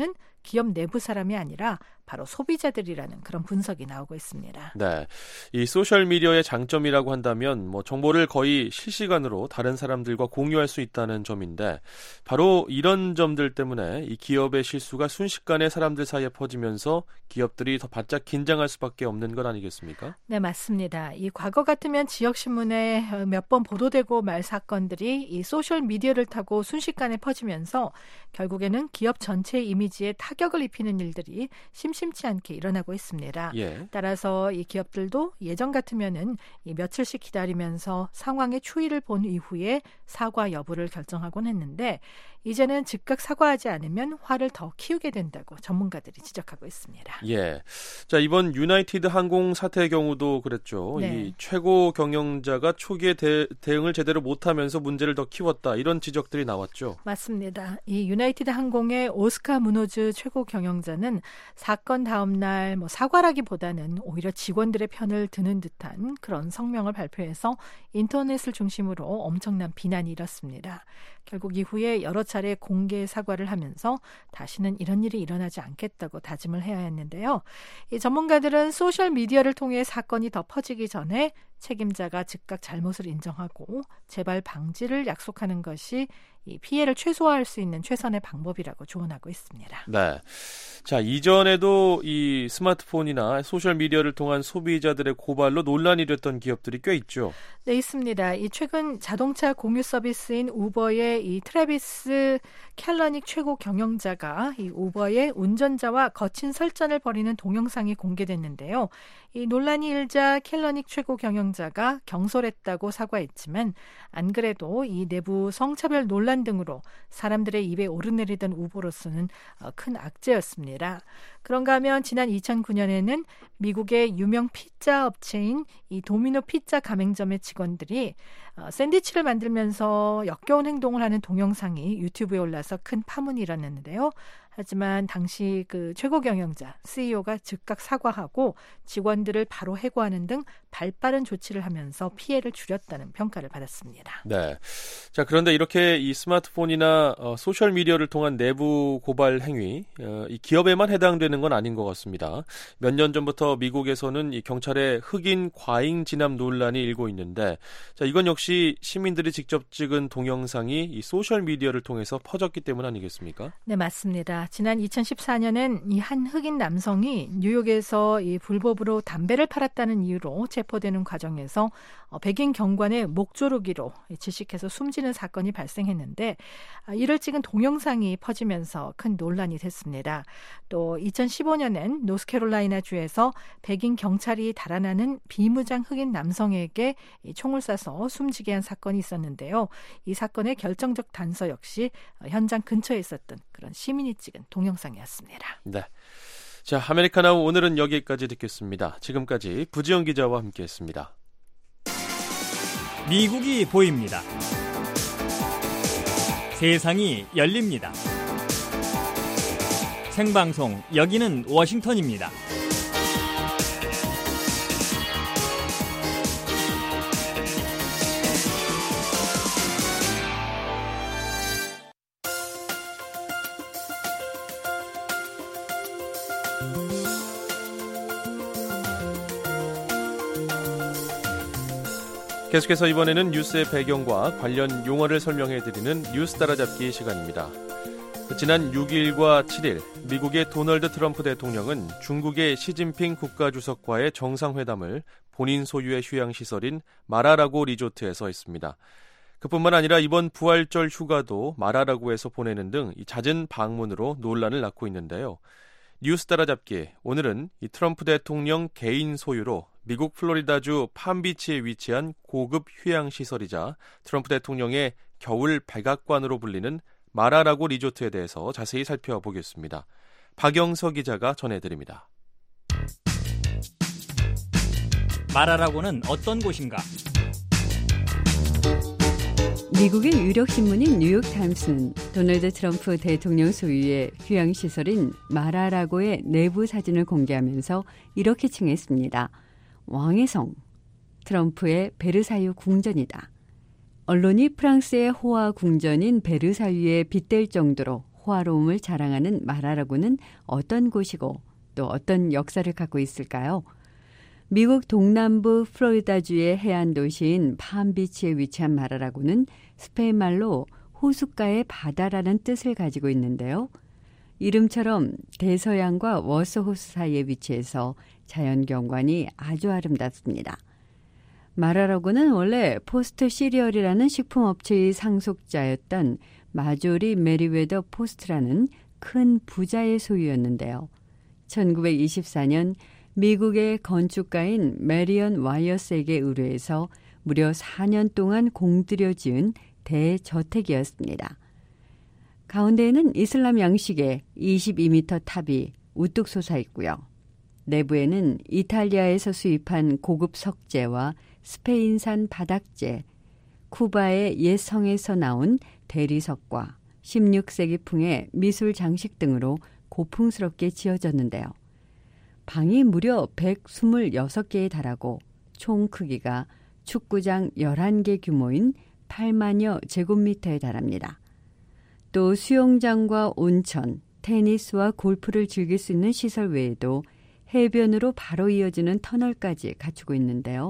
기업 내부 사람이 아니라 바로 소비자들이라는 그런 분석이 나오고 있습니다. 네, 이 소셜 미디어의 장점이라고 한다면 뭐 정보를 거의 실시간으로 다른 사람들과 공유할 수 있다는 점인데 바로 이런 점들 때문에 이 기업의 실수가 순식간에 사람들 사이에 퍼지면서 기업들이 더 바짝 긴장할 수밖에 없는 것 아니겠습니까? 네, 맞습니다. 이 과거 같으면 지역신문에 몇 번 보도되고 말 사건들이 이 소셜 미디어를 타고 순식간에 퍼지면서 결국에는 기업 전체의 이미지에 타격을 입히는 일들이 심심치 않게 일어나고 있습니다. 예. 따라서 이 기업들도 예전 같으면은 이 며칠씩 기다리면서 상황의 추이를 본 이후에 사과 여부를 결정하곤 했는데 이제는 즉각 사과하지 않으면 화를 더 키우게 된다고 전문가들이 지적하고 있습니다. 예. 자, 이번 유나이티드 항공 사태의 경우도 그랬죠. 네. 이 최고 경영자가 초기에 대, 대응을 제대로 못하면서 문제를 더 키웠다. 이런 지적들이 나왔죠. 맞습니다. 이 유나이티드 항공의 오스카 무노즈 최고 경영자는 사건 다음 날 뭐 사과라기보다는 오히려 직원들의 편을 드는 듯한 그런 성명을 발표해서 인터넷을 중심으로 엄청난 비난이 일었습니다. 결국 이후에 여러 차례 공개 사과를 하면서 다시는 이런 일이 일어나지 않겠다고 다짐을 해야 했는데요. 이 전문가들은 소셜 미디어를 통해 사건이 더 퍼지기 전에 책임자가 즉각 잘못을 인정하고 재발 방지를 약속하는 것이 이 피해를 최소화할 수 있는 최선의 방법이라고 조언하고 있습니다. 네. 자, 이전에도 이 스마트폰이나 소셜 미디어를 통한 소비자들의 고발로 논란이 됐던 기업들이 꽤 있죠. 네, 있습니다. 이 최근 자동차 공유 서비스인 우버의 이 트래비스 캘러닉 최고 경영자가 이 우버의 운전자와 거친 설전을 벌이는 동영상이 공개됐는데요. 이 논란이 일자 캘러닉 최고 경영자가 경솔했다고 사과했지만 안 그래도 이 내부 성차별 논란 등으로 사람들의 입에 오르내리던 우버로서는 큰 악재였습니다. 그런가 하면 지난 이천구 년에는 미국의 유명 피자 업체인 이 도미노 피자 가맹점의 직원들이 어, 샌드위치를 만들면서 역겨운 행동을 하는 동영상이 유튜브에 올라서 큰 파문이 일어났는데요. 하지만 당시 그 최고 경영자 씨이오가 즉각 사과하고 직원들을 바로 해고하는 등 발빠른 조치를 하면서 피해를 줄였다는 평가를 받았습니다. 네. 자, 그런데 이렇게 이 스마트폰이나 어, 소셜 미디어를 통한 내부 고발 행위, 어, 이 기업에만 해당되는 건 아닌 것 같습니다. 몇 년 전부터 미국에서는 이 경찰의 흑인 과잉 진압 논란이 일고 있는데, 자, 이건 역시 시민들이 직접 찍은 동영상이 이 소셜 미디어를 통해서 퍼졌기 때문 아니겠습니까? 네, 맞습니다. 지난 이천십사 년엔 이 한 흑인 남성이 뉴욕에서 이 불법으로 담배를 팔았다는 이유로 체포되는 과정에서 백인 경관의 목 조르기로 질식해서 숨지는 사건이 발생했는데 이를 찍은 동영상이 퍼지면서 큰 논란이 됐습니다. 또 이천십오 년엔 노스캐롤라이나 주에서 백인 경찰이 달아나는 비무장 흑인 남성에게 총을 쏴서 숨지게 한 사건이 있었는데요. 이 사건의 결정적 단서 역시 현장 근처에 있었던 그런 시민이 찍은 동영상이었습니다. 네. 자, 아메리카나우 오늘은 여기까지 듣겠습니다. 지금까지 부지영 기자와 함께했습니다. 미국이 보입니다. 세상이 열립니다. 생방송 여기는 워싱턴입니다. 계속해서 이번에는 뉴스의 배경과 관련 용어를 설명해드리는 뉴스 따라잡기 시간입니다. 지난 육 일과 칠 일 미국의 도널드 트럼프 대통령은 중국의 시진핑 국가주석과의 정상회담을 본인 소유의 휴양시설인 마라라고 리조트에서 했습니다. 그뿐만 아니라 이번 부활절 휴가도 마라라고에서 보내는 등 잦은 방문으로 논란을 낳고 있는데요. 뉴스 따라잡기, 오늘은 이 트럼프 대통령 개인 소유로 미국 플로리다주 팜비치에 위치한 고급 휴양시설이자 트럼프 대통령의 겨울 백악관으로 불리는 마라라고 리조트에 대해서 자세히 살펴보겠습니다. 박영서 기자가 전해드립니다. 마라라고는 어떤 곳인가? 미국의 유력 신문인 뉴욕타임스는 도널드 트럼프 대통령 소유의 휴양시설인 마라라고의 내부 사진을 공개하면서 이렇게 칭했습니다. 왕의 성, 트럼프의 베르사유 궁전이다. 언론이 프랑스의 호화 궁전인 베르사유에 빗댈 정도로 호화로움을 자랑하는 마라라고는 어떤 곳이고 또 어떤 역사를 갖고 있을까요? 미국 동남부 플로리다주의 해안 도시인 팜비치에 위치한 마라라고는 스페인 말로 호숫가의 바다라는 뜻을 가지고 있는데요. 이름처럼 대서양과 워서호수 사이에 위치해서 자연경관이 아주 아름답습니다. 마라라고는 원래 포스트 시리얼이라는 식품업체의 상속자였던 마조리 메리웨더 포스트라는 큰 부자의 소유였는데요. 천구백이십사 년 미국의 건축가인 메리언 와이어스에게 의뢰해서 무려 사 년 동안 공들여 지은 대저택이었습니다. 가운데에는 이슬람 양식의 이십이 미터 탑이 우뚝 솟아 있고요. 내부에는 이탈리아에서 수입한 고급 석재와 스페인산 바닥재, 쿠바의 옛 성에서 나온 대리석과 십육 세기풍의 미술 장식 등으로 고풍스럽게 지어졌는데요. 방이 무려 백이십육 개에 달하고 총 크기가 축구장 열한 개 규모인 팔만여 제곱미터에 달합니다. 또 수영장과 온천, 테니스와 골프를 즐길 수 있는 시설 외에도 해변으로 바로 이어지는 터널까지 갖추고 있는데요.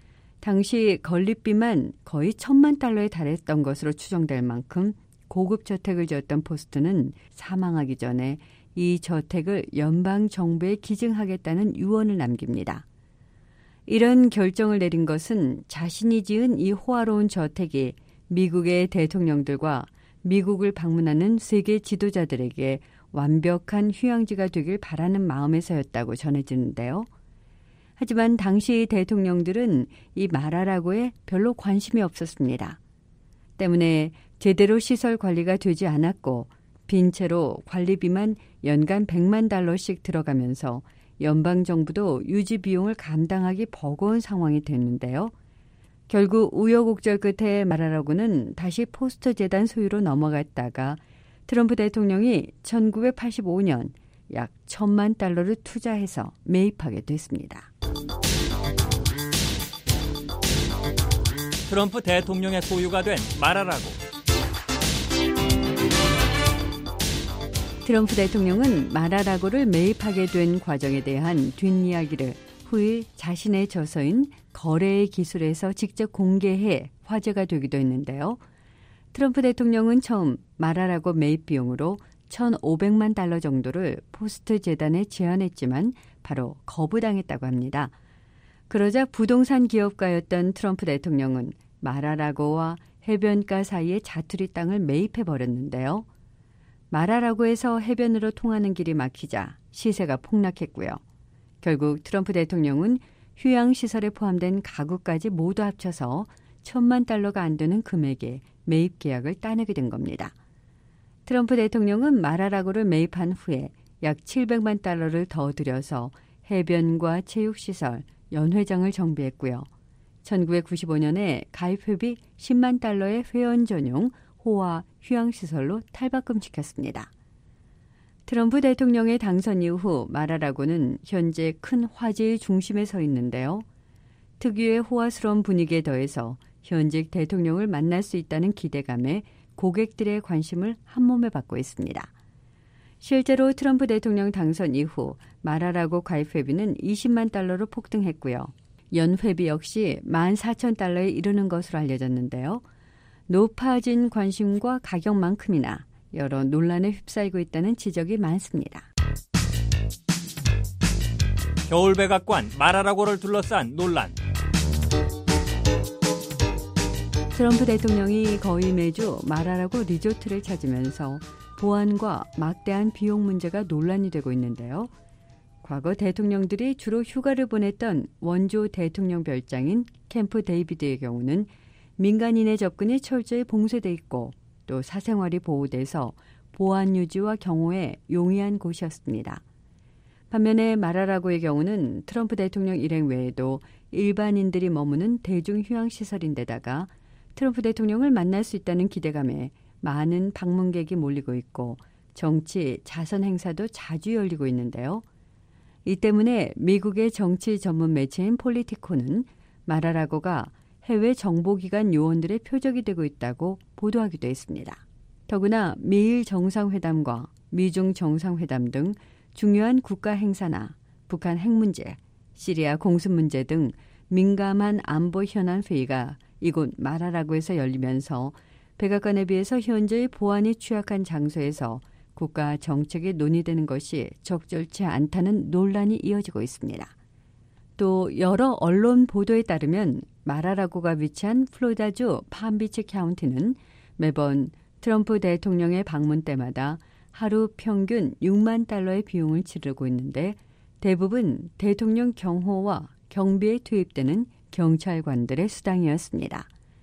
당시 건립비만 거의 천만 달러에 달했던 것으로 추정될 만큼 고급 저택을 지었던 포스트는 사망하기 전에 이 저택을 연방정부에 기증하겠다는 유언을 남깁니다. 이런 결정을 내린 것은 자신이 지은 이 호화로운 저택이 미국의 대통령들과 미국을 방문하는 세계 지도자들에게 완벽한 휴양지가 되길 바라는 마음에서였다고 전해지는데요. 하지만 당시 대통령들은 이 마라라고에 별로 관심이 없었습니다. 때문에 제대로 시설 관리가 되지 않았고 빈 채로 관리비만 연간 백만 달러씩 들어가면서 연방정부도 유지 비용을 감당하기 버거운 상황이 됐는데요. 결국 우여곡절 끝에 마라라고는 다시 포스트 재단 소유로 넘어갔다가 트럼프 대통령이 천구백팔십오 년 약 천만 달러를 투자해서 매입하게 됐습니다. 트럼프 대통령의 소유가 된 마라라고. 트럼프 대통령은 마라라고를 매입하게 된 과정에 대한 뒷이야기를 후일 자신의 저서인 거래의 기술에서 직접 공개해 화제가 되기도 했는데요. 트럼프 대통령은 처음 마라라고 매입 비용으로 천오백만 달러 정도를 포스트 재단에 제안했지만 바로 거부당했다고 합니다. 그러자 부동산 기업가였던 트럼프 대통령은 마라라고와 해변가 사이에 자투리 땅을 매입해버렸는데요. 마라라고에서 해변으로 통하는 길이 막히자 시세가 폭락했고요. 결국 트럼프 대통령은 휴양시설에 포함된 가구까지 모두 합쳐서 천만 달러가 안 되는 금액의 매입 계약을 따내게 된 겁니다. 트럼프 대통령은 마라라고를 매입한 후에 약 칠백만 달러를 더 들여서 해변과 체육시설, 연회장을 정비했고요. 천구백구십오 년에 가입회비 십만 달러의 회원 전용 호화 휴양시설로 탈바꿈시켰습니다. 트럼프 대통령의 당선 이후 마라라고는 현재 큰 화제의 중심에 서 있는데요. 특유의 호화스러운 분위기에 더해서 현직 대통령을 만날 수 있다는 기대감에 고객들의 관심을 한몸에 받고 있습니다. 실제로 트럼프 대통령 당선 이후 마라라고 가입회비는 이십만 달러로 폭등했고요. 연회비 역시 만 사천 달러에 이르는 것으로 알려졌는데요. 높아진 관심과 가격만큼이나 여러 논란에 휩싸이고 있다는 지적이 많습니다. 겨울백악관 마라라고를 둘러싼 논란. 트럼프 대통령이 거의 매주 마라라고 리조트를 찾으면서 보안과 막대한 비용 문제가 논란이 되고 있는데요. 과거 대통령들이 주로 휴가를 보냈던 원조 대통령 별장인 캠프 데이비드의 경우는 민간인의 접근이 철저히 봉쇄돼 있고 또 사생활이 보호돼서 보안 유지와 경호에 용이한 곳이었습니다. 반면에 마라라고의 경우는 트럼프 대통령 일행 외에도 일반인들이 머무는 대중휴양시설인데다가 트럼프 대통령을 만날 수 있다는 기대감에 많은 방문객이 몰리고 있고 정치, 자선 행사도 자주 열리고 있는데요. 이 때문에 미국의 정치 전문 매체인 폴리티코는 마라라고가 해외 정보기관 요원들의 표적이 되고 있다고 보도하기도 했습니다. 더구나 미일 정상회담과 미중 정상회담 등 중요한 국가 행사나 북한 핵 문제, 시리아 공습 문제 등 민감한 안보 현안 회의가 이곳 마라라고에서 열리면서 백악관에 비해서 현재의 보안이 취약한 장소에서 국가 정책이 논의되는 것이 적절치 않다는 논란이 이어지고 있습니다. 또 여러 언론 보도에 따르면 마라라고가 위치한 플로리다주 팜비치 카운티는 매번 트럼프 대통령의 방문 때마다 하루 평균 육만 달러의 비용을 치르고 있는데 대부분 대통령 경호와 경비에 투입되는 경찰관들의 수당이었습니다.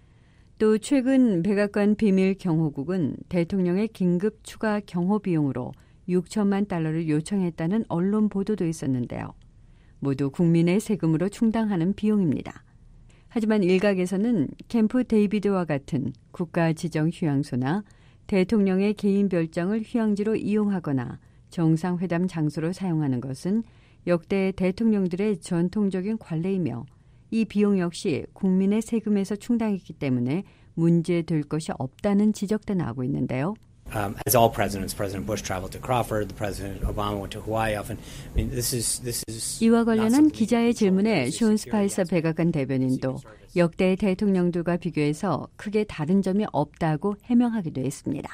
또 최근 백악관 비밀 경호국은 대통령의 긴급 추가 경호 비용으로 육천만 달러를 요청했다는 언론 보도도 있었는데요. 모두 국민의 세금으로 충당하는 비용입니다. 하지만 일각에서는 캠프 데이비드와 같은 국가 지정 휴양소나 대통령의 개인 별장을 휴양지로 이용하거나 정상회담 장소로 사용하는 것은 역대 대통령들의 전통적인 관례이며 이 비용 역시 국민의 세금에서 충당했기 때문에 문제될 것이 없다는 지적도 나오고 있는데요. Um, as all presidents, President Bush traveled to Crawford, the President Obama went to Hawaii often. I mean, this is this is. 이와 관련한 기자의 질문에 숀 스파이서 백악관 대변인도 역대 대통령들과 비교해서 크게 다른 점이 없다고 해명하기도 했습니다.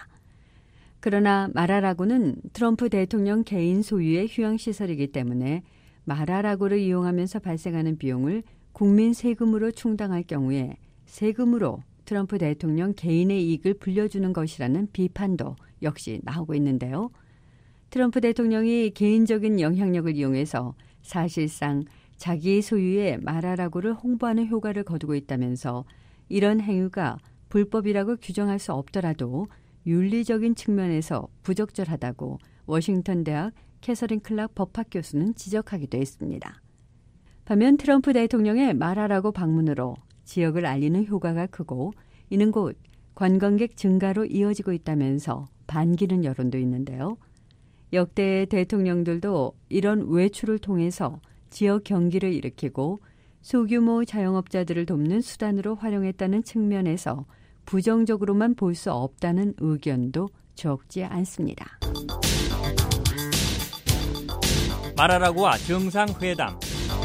그러나 마라라고는 트럼프 대통령 개인 소유의 휴양시설이기 때문에 마라라고를 이용하면서 발생하는 비용을 국민 세금으로 충당할 경우에 세금으로 트럼프 대통령 개인의 이익을 불려주는 것이라는 비판도 역시 나오고 있는데요. 트럼프 대통령이 개인적인 영향력을 이용해서 사실상 자기 소유의 마라라고를 홍보하는 효과를 거두고 있다면서 이런 행위가 불법이라고 규정할 수 없더라도 윤리적인 측면에서 부적절하다고 워싱턴 대학 캐서린 클락 법학 교수는 지적하기도 했습니다. 반면 트럼프 대통령의 마라라고 방문으로 지역을 알리는 효과가 크고 이는 곧 관광객 증가로 이어지고 있다면서 반기는 여론도 있는데요. 역대 대통령들도 이런 외출을 통해서 지역 경기를 일으키고 소규모 자영업자들을 돕는 수단으로 활용했다는 측면에서 부정적으로만 볼 수 없다는 의견도 적지 않습니다. 마라라고와 정상회담.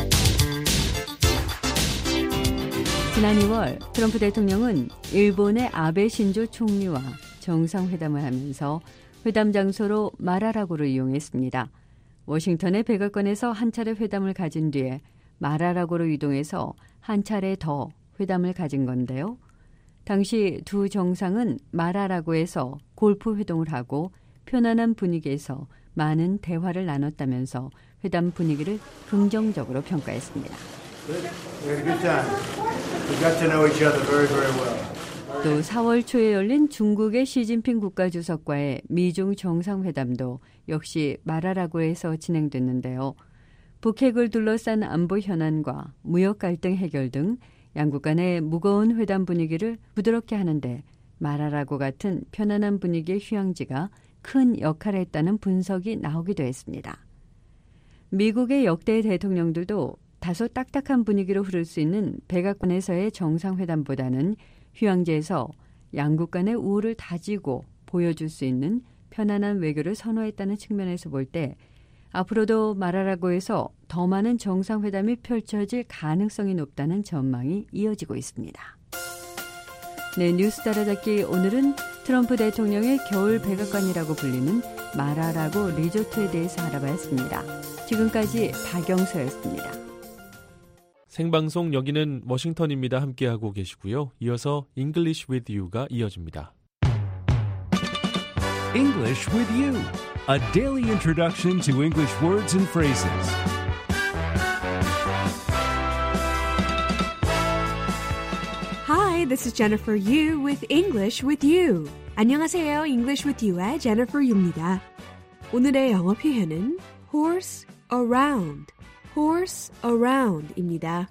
지난 이월 트럼프 대통령은 일본의 아베 신조 총리와 정상회담을 하면서 회담 장소로 마라라고를 이용했습니다. 워싱턴의 백악관에서 한 차례 회담을 가진 뒤에 마라라고로 이동해서 한 차례 더 회담을 가진 건데요. 당시 두 정상은 마라라고에서 골프 회동을 하고 편안한 분위기에서 많은 대화를 나눴다면서 회담 분위기를 긍정적으로 평가했습니다. 또 사월 초에 열린 중국의 시진핑 국가주석과의 미중 정상회담도 역시 마라라고에서 진행됐는데요. 북핵을 둘러싼 안보 현안과 무역 갈등 해결 등 양국 간의 무거운 회담 분위기를 부드럽게 하는데 마라라고 같은 편안한 분위기의 휴양지가 큰 역할을 했다는 분석이 나오기도 했습니다. 미국의 역대 대통령들도 다소 딱딱한 분위기로 흐를 수 있는 백악관에서의 정상회담보다는 휴양지에서 양국 간의 우호를 다지고 보여줄 수 있는 편안한 외교를 선호했다는 측면에서 볼 때 앞으로도 마라라고에서 더 많은 정상회담이 펼쳐질 가능성이 높다는 전망이 이어지고 있습니다. 네, 뉴스 따라잡기 오늘은 트럼프 대통령의 겨울 백악관이라고 불리는 마라라고 리조트에 대해서 알아봤습니다. 지금까지 박영서였습니다. 생방송 여기는 워싱턴입니다. 함께하고 계시고요. 이어서 English with You가 이어집니다. English with You, a daily introduction to English words and phrases. Hi, this is Jennifer Yu with English with You. 안녕하세요. English with You의 Jennifer Yu입니다. 오늘의 영어 표현은 horse around, horse around입니다.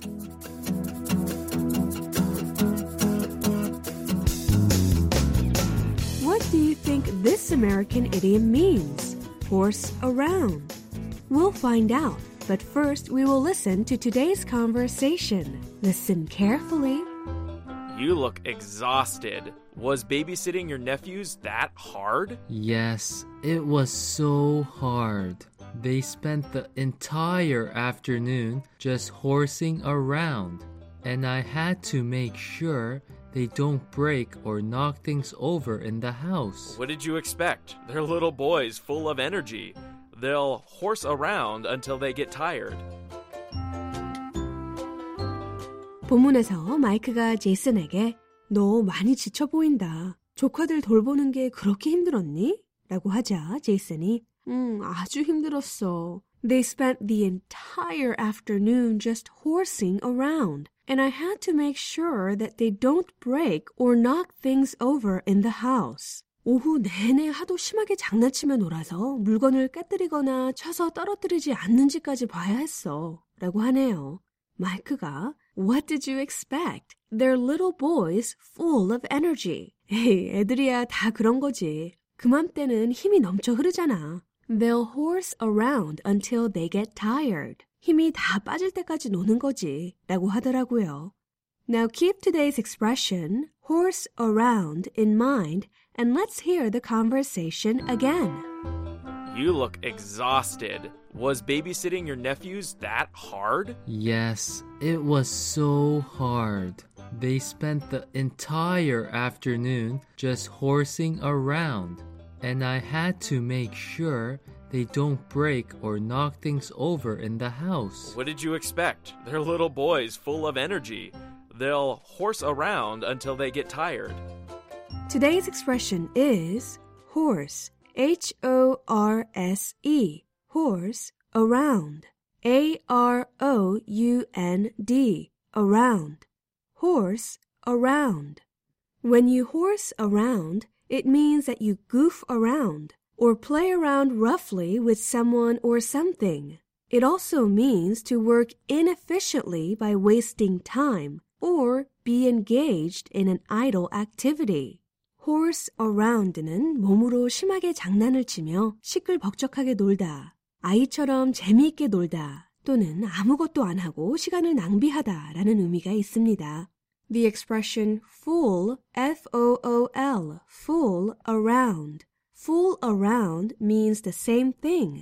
What do you think this American idiom means? Horse around. We'll find out, but first we will listen to today's conversation. Listen carefully. You look exhausted. Was babysitting your nephews that hard? Yes, it was so hard. They spent the entire afternoon just horsing around, and I had to make sure they don't break or knock things over in the house. What did you expect? They're little boys full of energy. They'll horse around until they get tired. 본문에서 마이크가 제이슨에게 너 많이 지쳐 보인다. 조카들 돌보는 게 그렇게 힘들었니? 라고 하자 제이슨이 음, 아주 힘들었어. They spent the entire afternoon just horsing around, and I had to make sure that they don't break or knock things over in the house. 오후 내내 하도 심하게 장난치며 놀아서 물건을 깨뜨리거나 쳐서 떨어뜨리지 않는지까지 봐야 했어. 라고 하네요. 마이크가 What did you expect? They're little boys full of energy. 에이, 애들이야 다 그런 거지. 그맘때는 힘이 넘쳐 흐르잖아. They'll horse around until they get tired. 힘이 다 빠질 때까지 노는 거지. 라고 하더라고요. Now keep today's expression, horse around, in mind, and let's hear the conversation again. You look exhausted. Was babysitting your nephews that hard? Yes, it was so hard. They spent the entire afternoon just horsing around, and I had to make sure they don't break or knock things over in the house. What did you expect? They're little boys full of energy. They'll horse around until they get tired. Today's expression is horse, H O R S E, horse, around, A R O U N D, around, horse, around. When you horse around, it means that you goof around or play around roughly with someone or something. It also means to work inefficiently by wasting time or be engaged in an idle activity. horse around는 몸으로 심하게 장난을 치며 시끌벅적하게 놀다, 아이처럼 재미있게 놀다 또는 아무것도 안 하고 시간을 낭비하다 라는 의미가 있습니다. The expression fool, F O O L, fool around. Fool around means the same thing.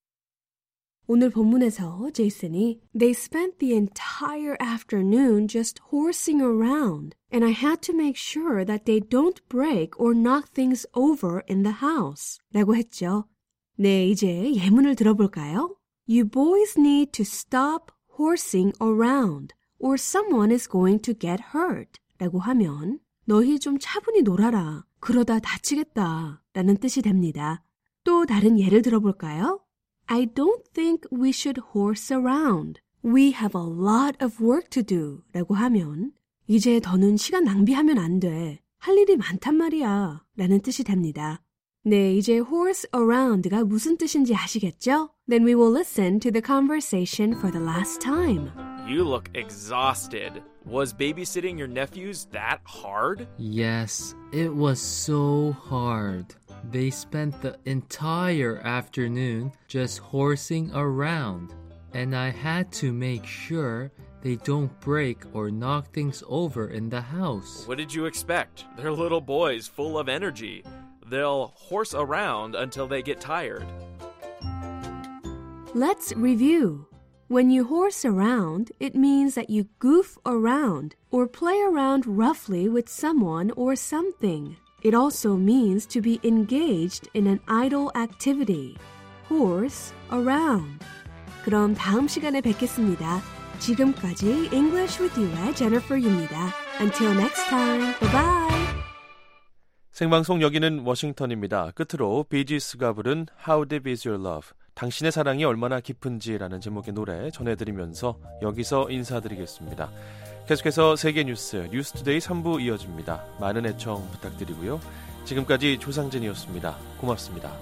오늘 본문에서 제이슨이 They spent the entire afternoon just horsing around, and I had to make sure that they don't break or knock things over in the house. 라고 했죠. 네, 이제 예문을 들어볼까요? You boys need to stop horsing around, or someone is going to get hurt. 라고 하면 너희 좀 차분히 놀아라. 그러다 다치겠다. 라는 뜻이 됩니다. 또 다른 예를 들어볼까요? I don't think we should horse around. We have a lot of work to do. 라고 하면 이제 더는 시간 낭비하면 안 돼. 할 일이 많단 말이야. 라는 뜻이 됩니다. 네, 이제 horse around가 무슨 뜻인지 아시겠죠? Then we will listen to the conversation for the last time. You look exhausted. Was babysitting your nephews that hard? Yes, it was so hard. They spent the entire afternoon just horsing around, and I had to make sure they don't break or knock things over in the house. What did you expect? They're little boys full of energy. They'll horse around until they get tired. Let's review. When you horse around, it means that you goof around or play around roughly with someone or something. It also means to be engaged in an idle activity. Horse around. 그럼 다음 시간에 뵙겠습니다. 지금까지 English with You의 Jennifer Yu입니다. Until next time. Bye-bye. 생방송 여기는 워싱턴입니다. 끝으로 비지스가 부른 How Deep Is Your Love, 당신의 사랑이 얼마나 깊은지라는 제목의 노래 전해드리면서 여기서 인사드리겠습니다. 계속해서 세계 뉴스, 뉴스투데이 삼 부 이어집니다. 많은 애청 부탁드리고요. 지금까지 조상진이었습니다. 고맙습니다.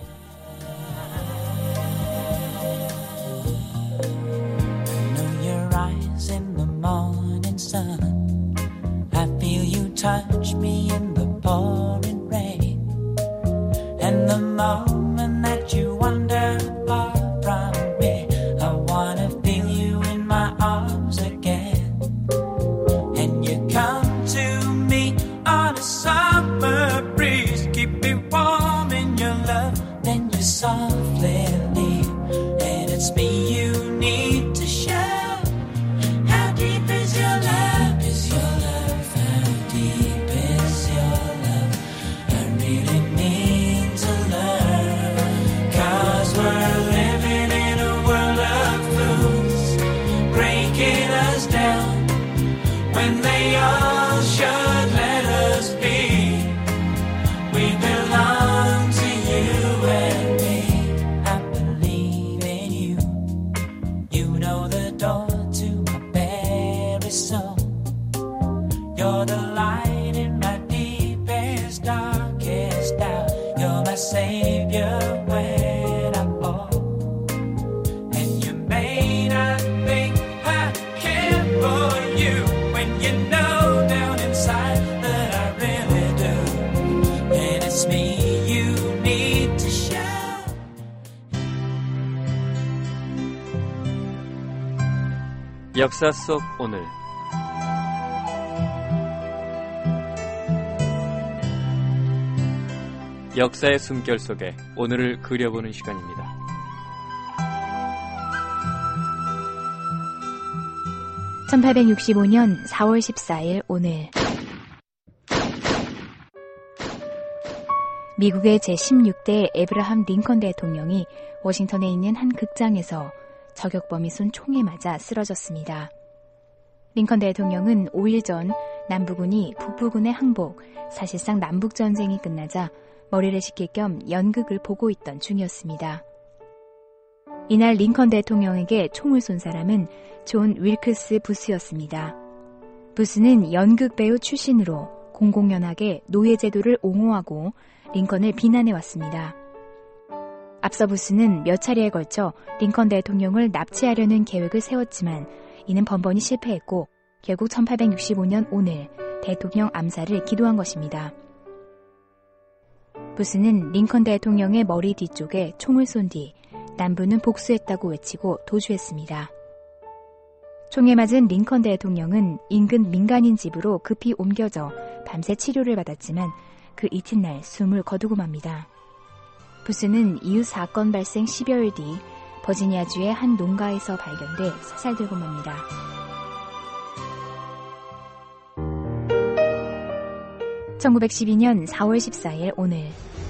In the morning sun, I feel you touch me in the pouring rain, and the moment that you wander far from me, I wanna feel you in my arms again. And you come to me on a summer me you need to show. How deep is your love? Deep is your love? How deep is your love? I really need to learn. 'Cause we're living in a world of fools, breaking us down when they all should let us be. We belong to you and me. I believe in you. You know the door to my very soul. You're the light in my deepest, darkest doubt. You're my savior when I fall. And you may not think I care for you when you know down inside that I really do. And it's me you need to show. 역사 속 오늘 역사의 숨결 속에 오늘을 그려보는 시간입니다. 천팔백육십오 년 사월 십사일 오늘 미국의 제십육 대 에브라함 링컨 대통령이 워싱턴에 있는 한 극장에서 저격범이 쏜 총에 맞아 쓰러졌습니다. 링컨 대통령은 오 일 전 남부군이 북부군의 항복, 사실상 남북전쟁이 끝나자 머리를 식힐 겸 연극을 보고 있던 중이었습니다. 이날 링컨 대통령에게 총을 쏜 사람은 존 윌크스 부스였습니다. 부스는 연극 배우 출신으로 공공연하게 노예제도를 옹호하고 링컨을 비난해왔습니다. 앞서 부스는 몇 차례에 걸쳐 링컨 대통령을 납치하려는 계획을 세웠지만 이는 번번이 실패했고 결국 천팔백육십오 년 오늘 대통령 암살을 기도한 것입니다. 부스는 링컨 대통령의 머리 뒤쪽에 총을 쏜 뒤 남부는 복수했다고 외치고 도주했습니다. 총에 맞은 링컨 대통령은 인근 민간인 집으로 급히 옮겨져 밤새 치료를 받았지만 그 이튿날 숨을 거두고 맙니다. 부스는 이후 사건 발생 십여일 뒤 버지니아주의 한 농가에서 발견돼 사살되고 맙니다. 천구백십이 년 사월 십사일 오늘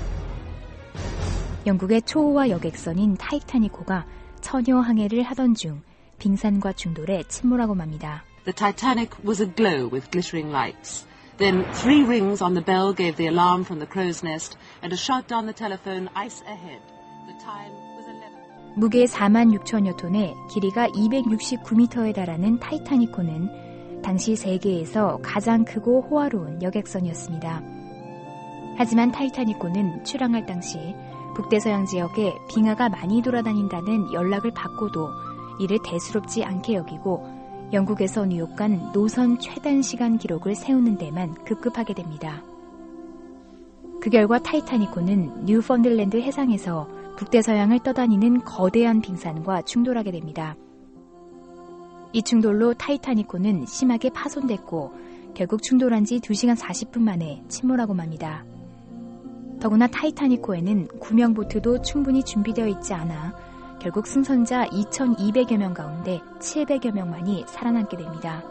영국의 초호화 여객선인 타이타니코가 처녀 항해를 하던 중 빙산과 충돌해 침몰하고 맙니다. The Titanic was aglow with glittering lights. Then three rings on the bell gave the alarm from the crow's nest and a shout down the telephone, ice ahead. The time was eleven. 무게 사만 육천여 톤에 길이가 이백육십구 미터에 달하는 타이타니코는 당시 세계에서 가장 크고 호화로운 여객선이었습니다. 하지만 타이타니코는 출항할 당시 북대서양 지역에 빙하가 많이 돌아다닌다는 연락을 받고도 이를 대수롭지 않게 여기고 영국에서 뉴욕 간 노선 최단 시간 기록을 세우는 데만 급급하게 됩니다. 그 결과 타이타니코는 뉴펀들랜드 해상에서 북대서양을 떠다니는 거대한 빙산과 충돌하게 됩니다. 이 충돌로 타이타니코는 심하게 파손됐고 결국 충돌한 지 두 시간 사십 분 만에 침몰하고 맙니다. 더구나 타이타니코에는 구명보트도 충분히 준비되어 있지 않아 결국 승선자 이천이백여 명 가운데 칠백여 명만이 살아남게 됩니다.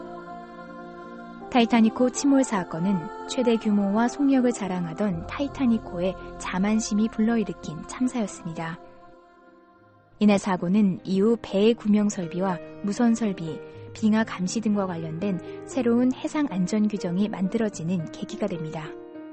타이타니코 침몰 사건은 최대 규모와 속력을 자랑하던 타이타니코의 자만심이 불러일으킨 참사였습니다. 이날 사고는 이후 배의 구명 설비와 무선 설비, 빙하 감시 등과 관련된 새로운 해상 안전 규정이 만들어지는 계기가 됩니다.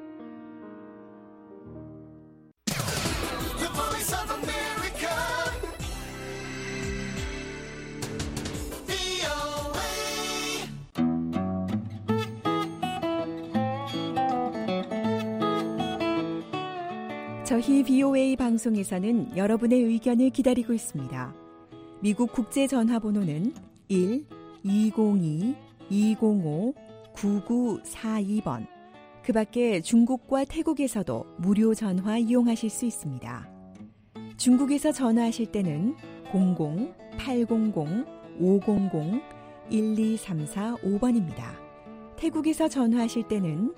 저희 비오에이 방송에서는 여러분의 의견을 기다리고 있습니다. 미국 국제전화번호는 일 이공이 이공오 구구사이 번. 그 밖에 중국과 태국에서도 무료 전화 이용하실 수 있습니다. 중국에서 전화하실 때는 공공 팔공공 오공공 일이삼사오 번입니다. 태국에서 전화하실 때는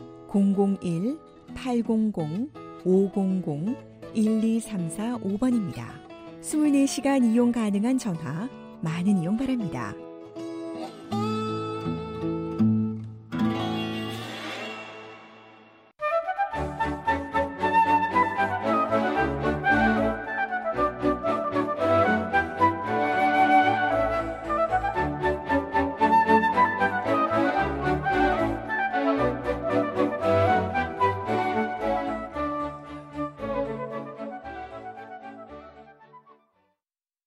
공공일 팔공공 오공공 일이삼사오 번입니다. 이십사 시간 이용 가능한 전화 많은 이용 바랍니다.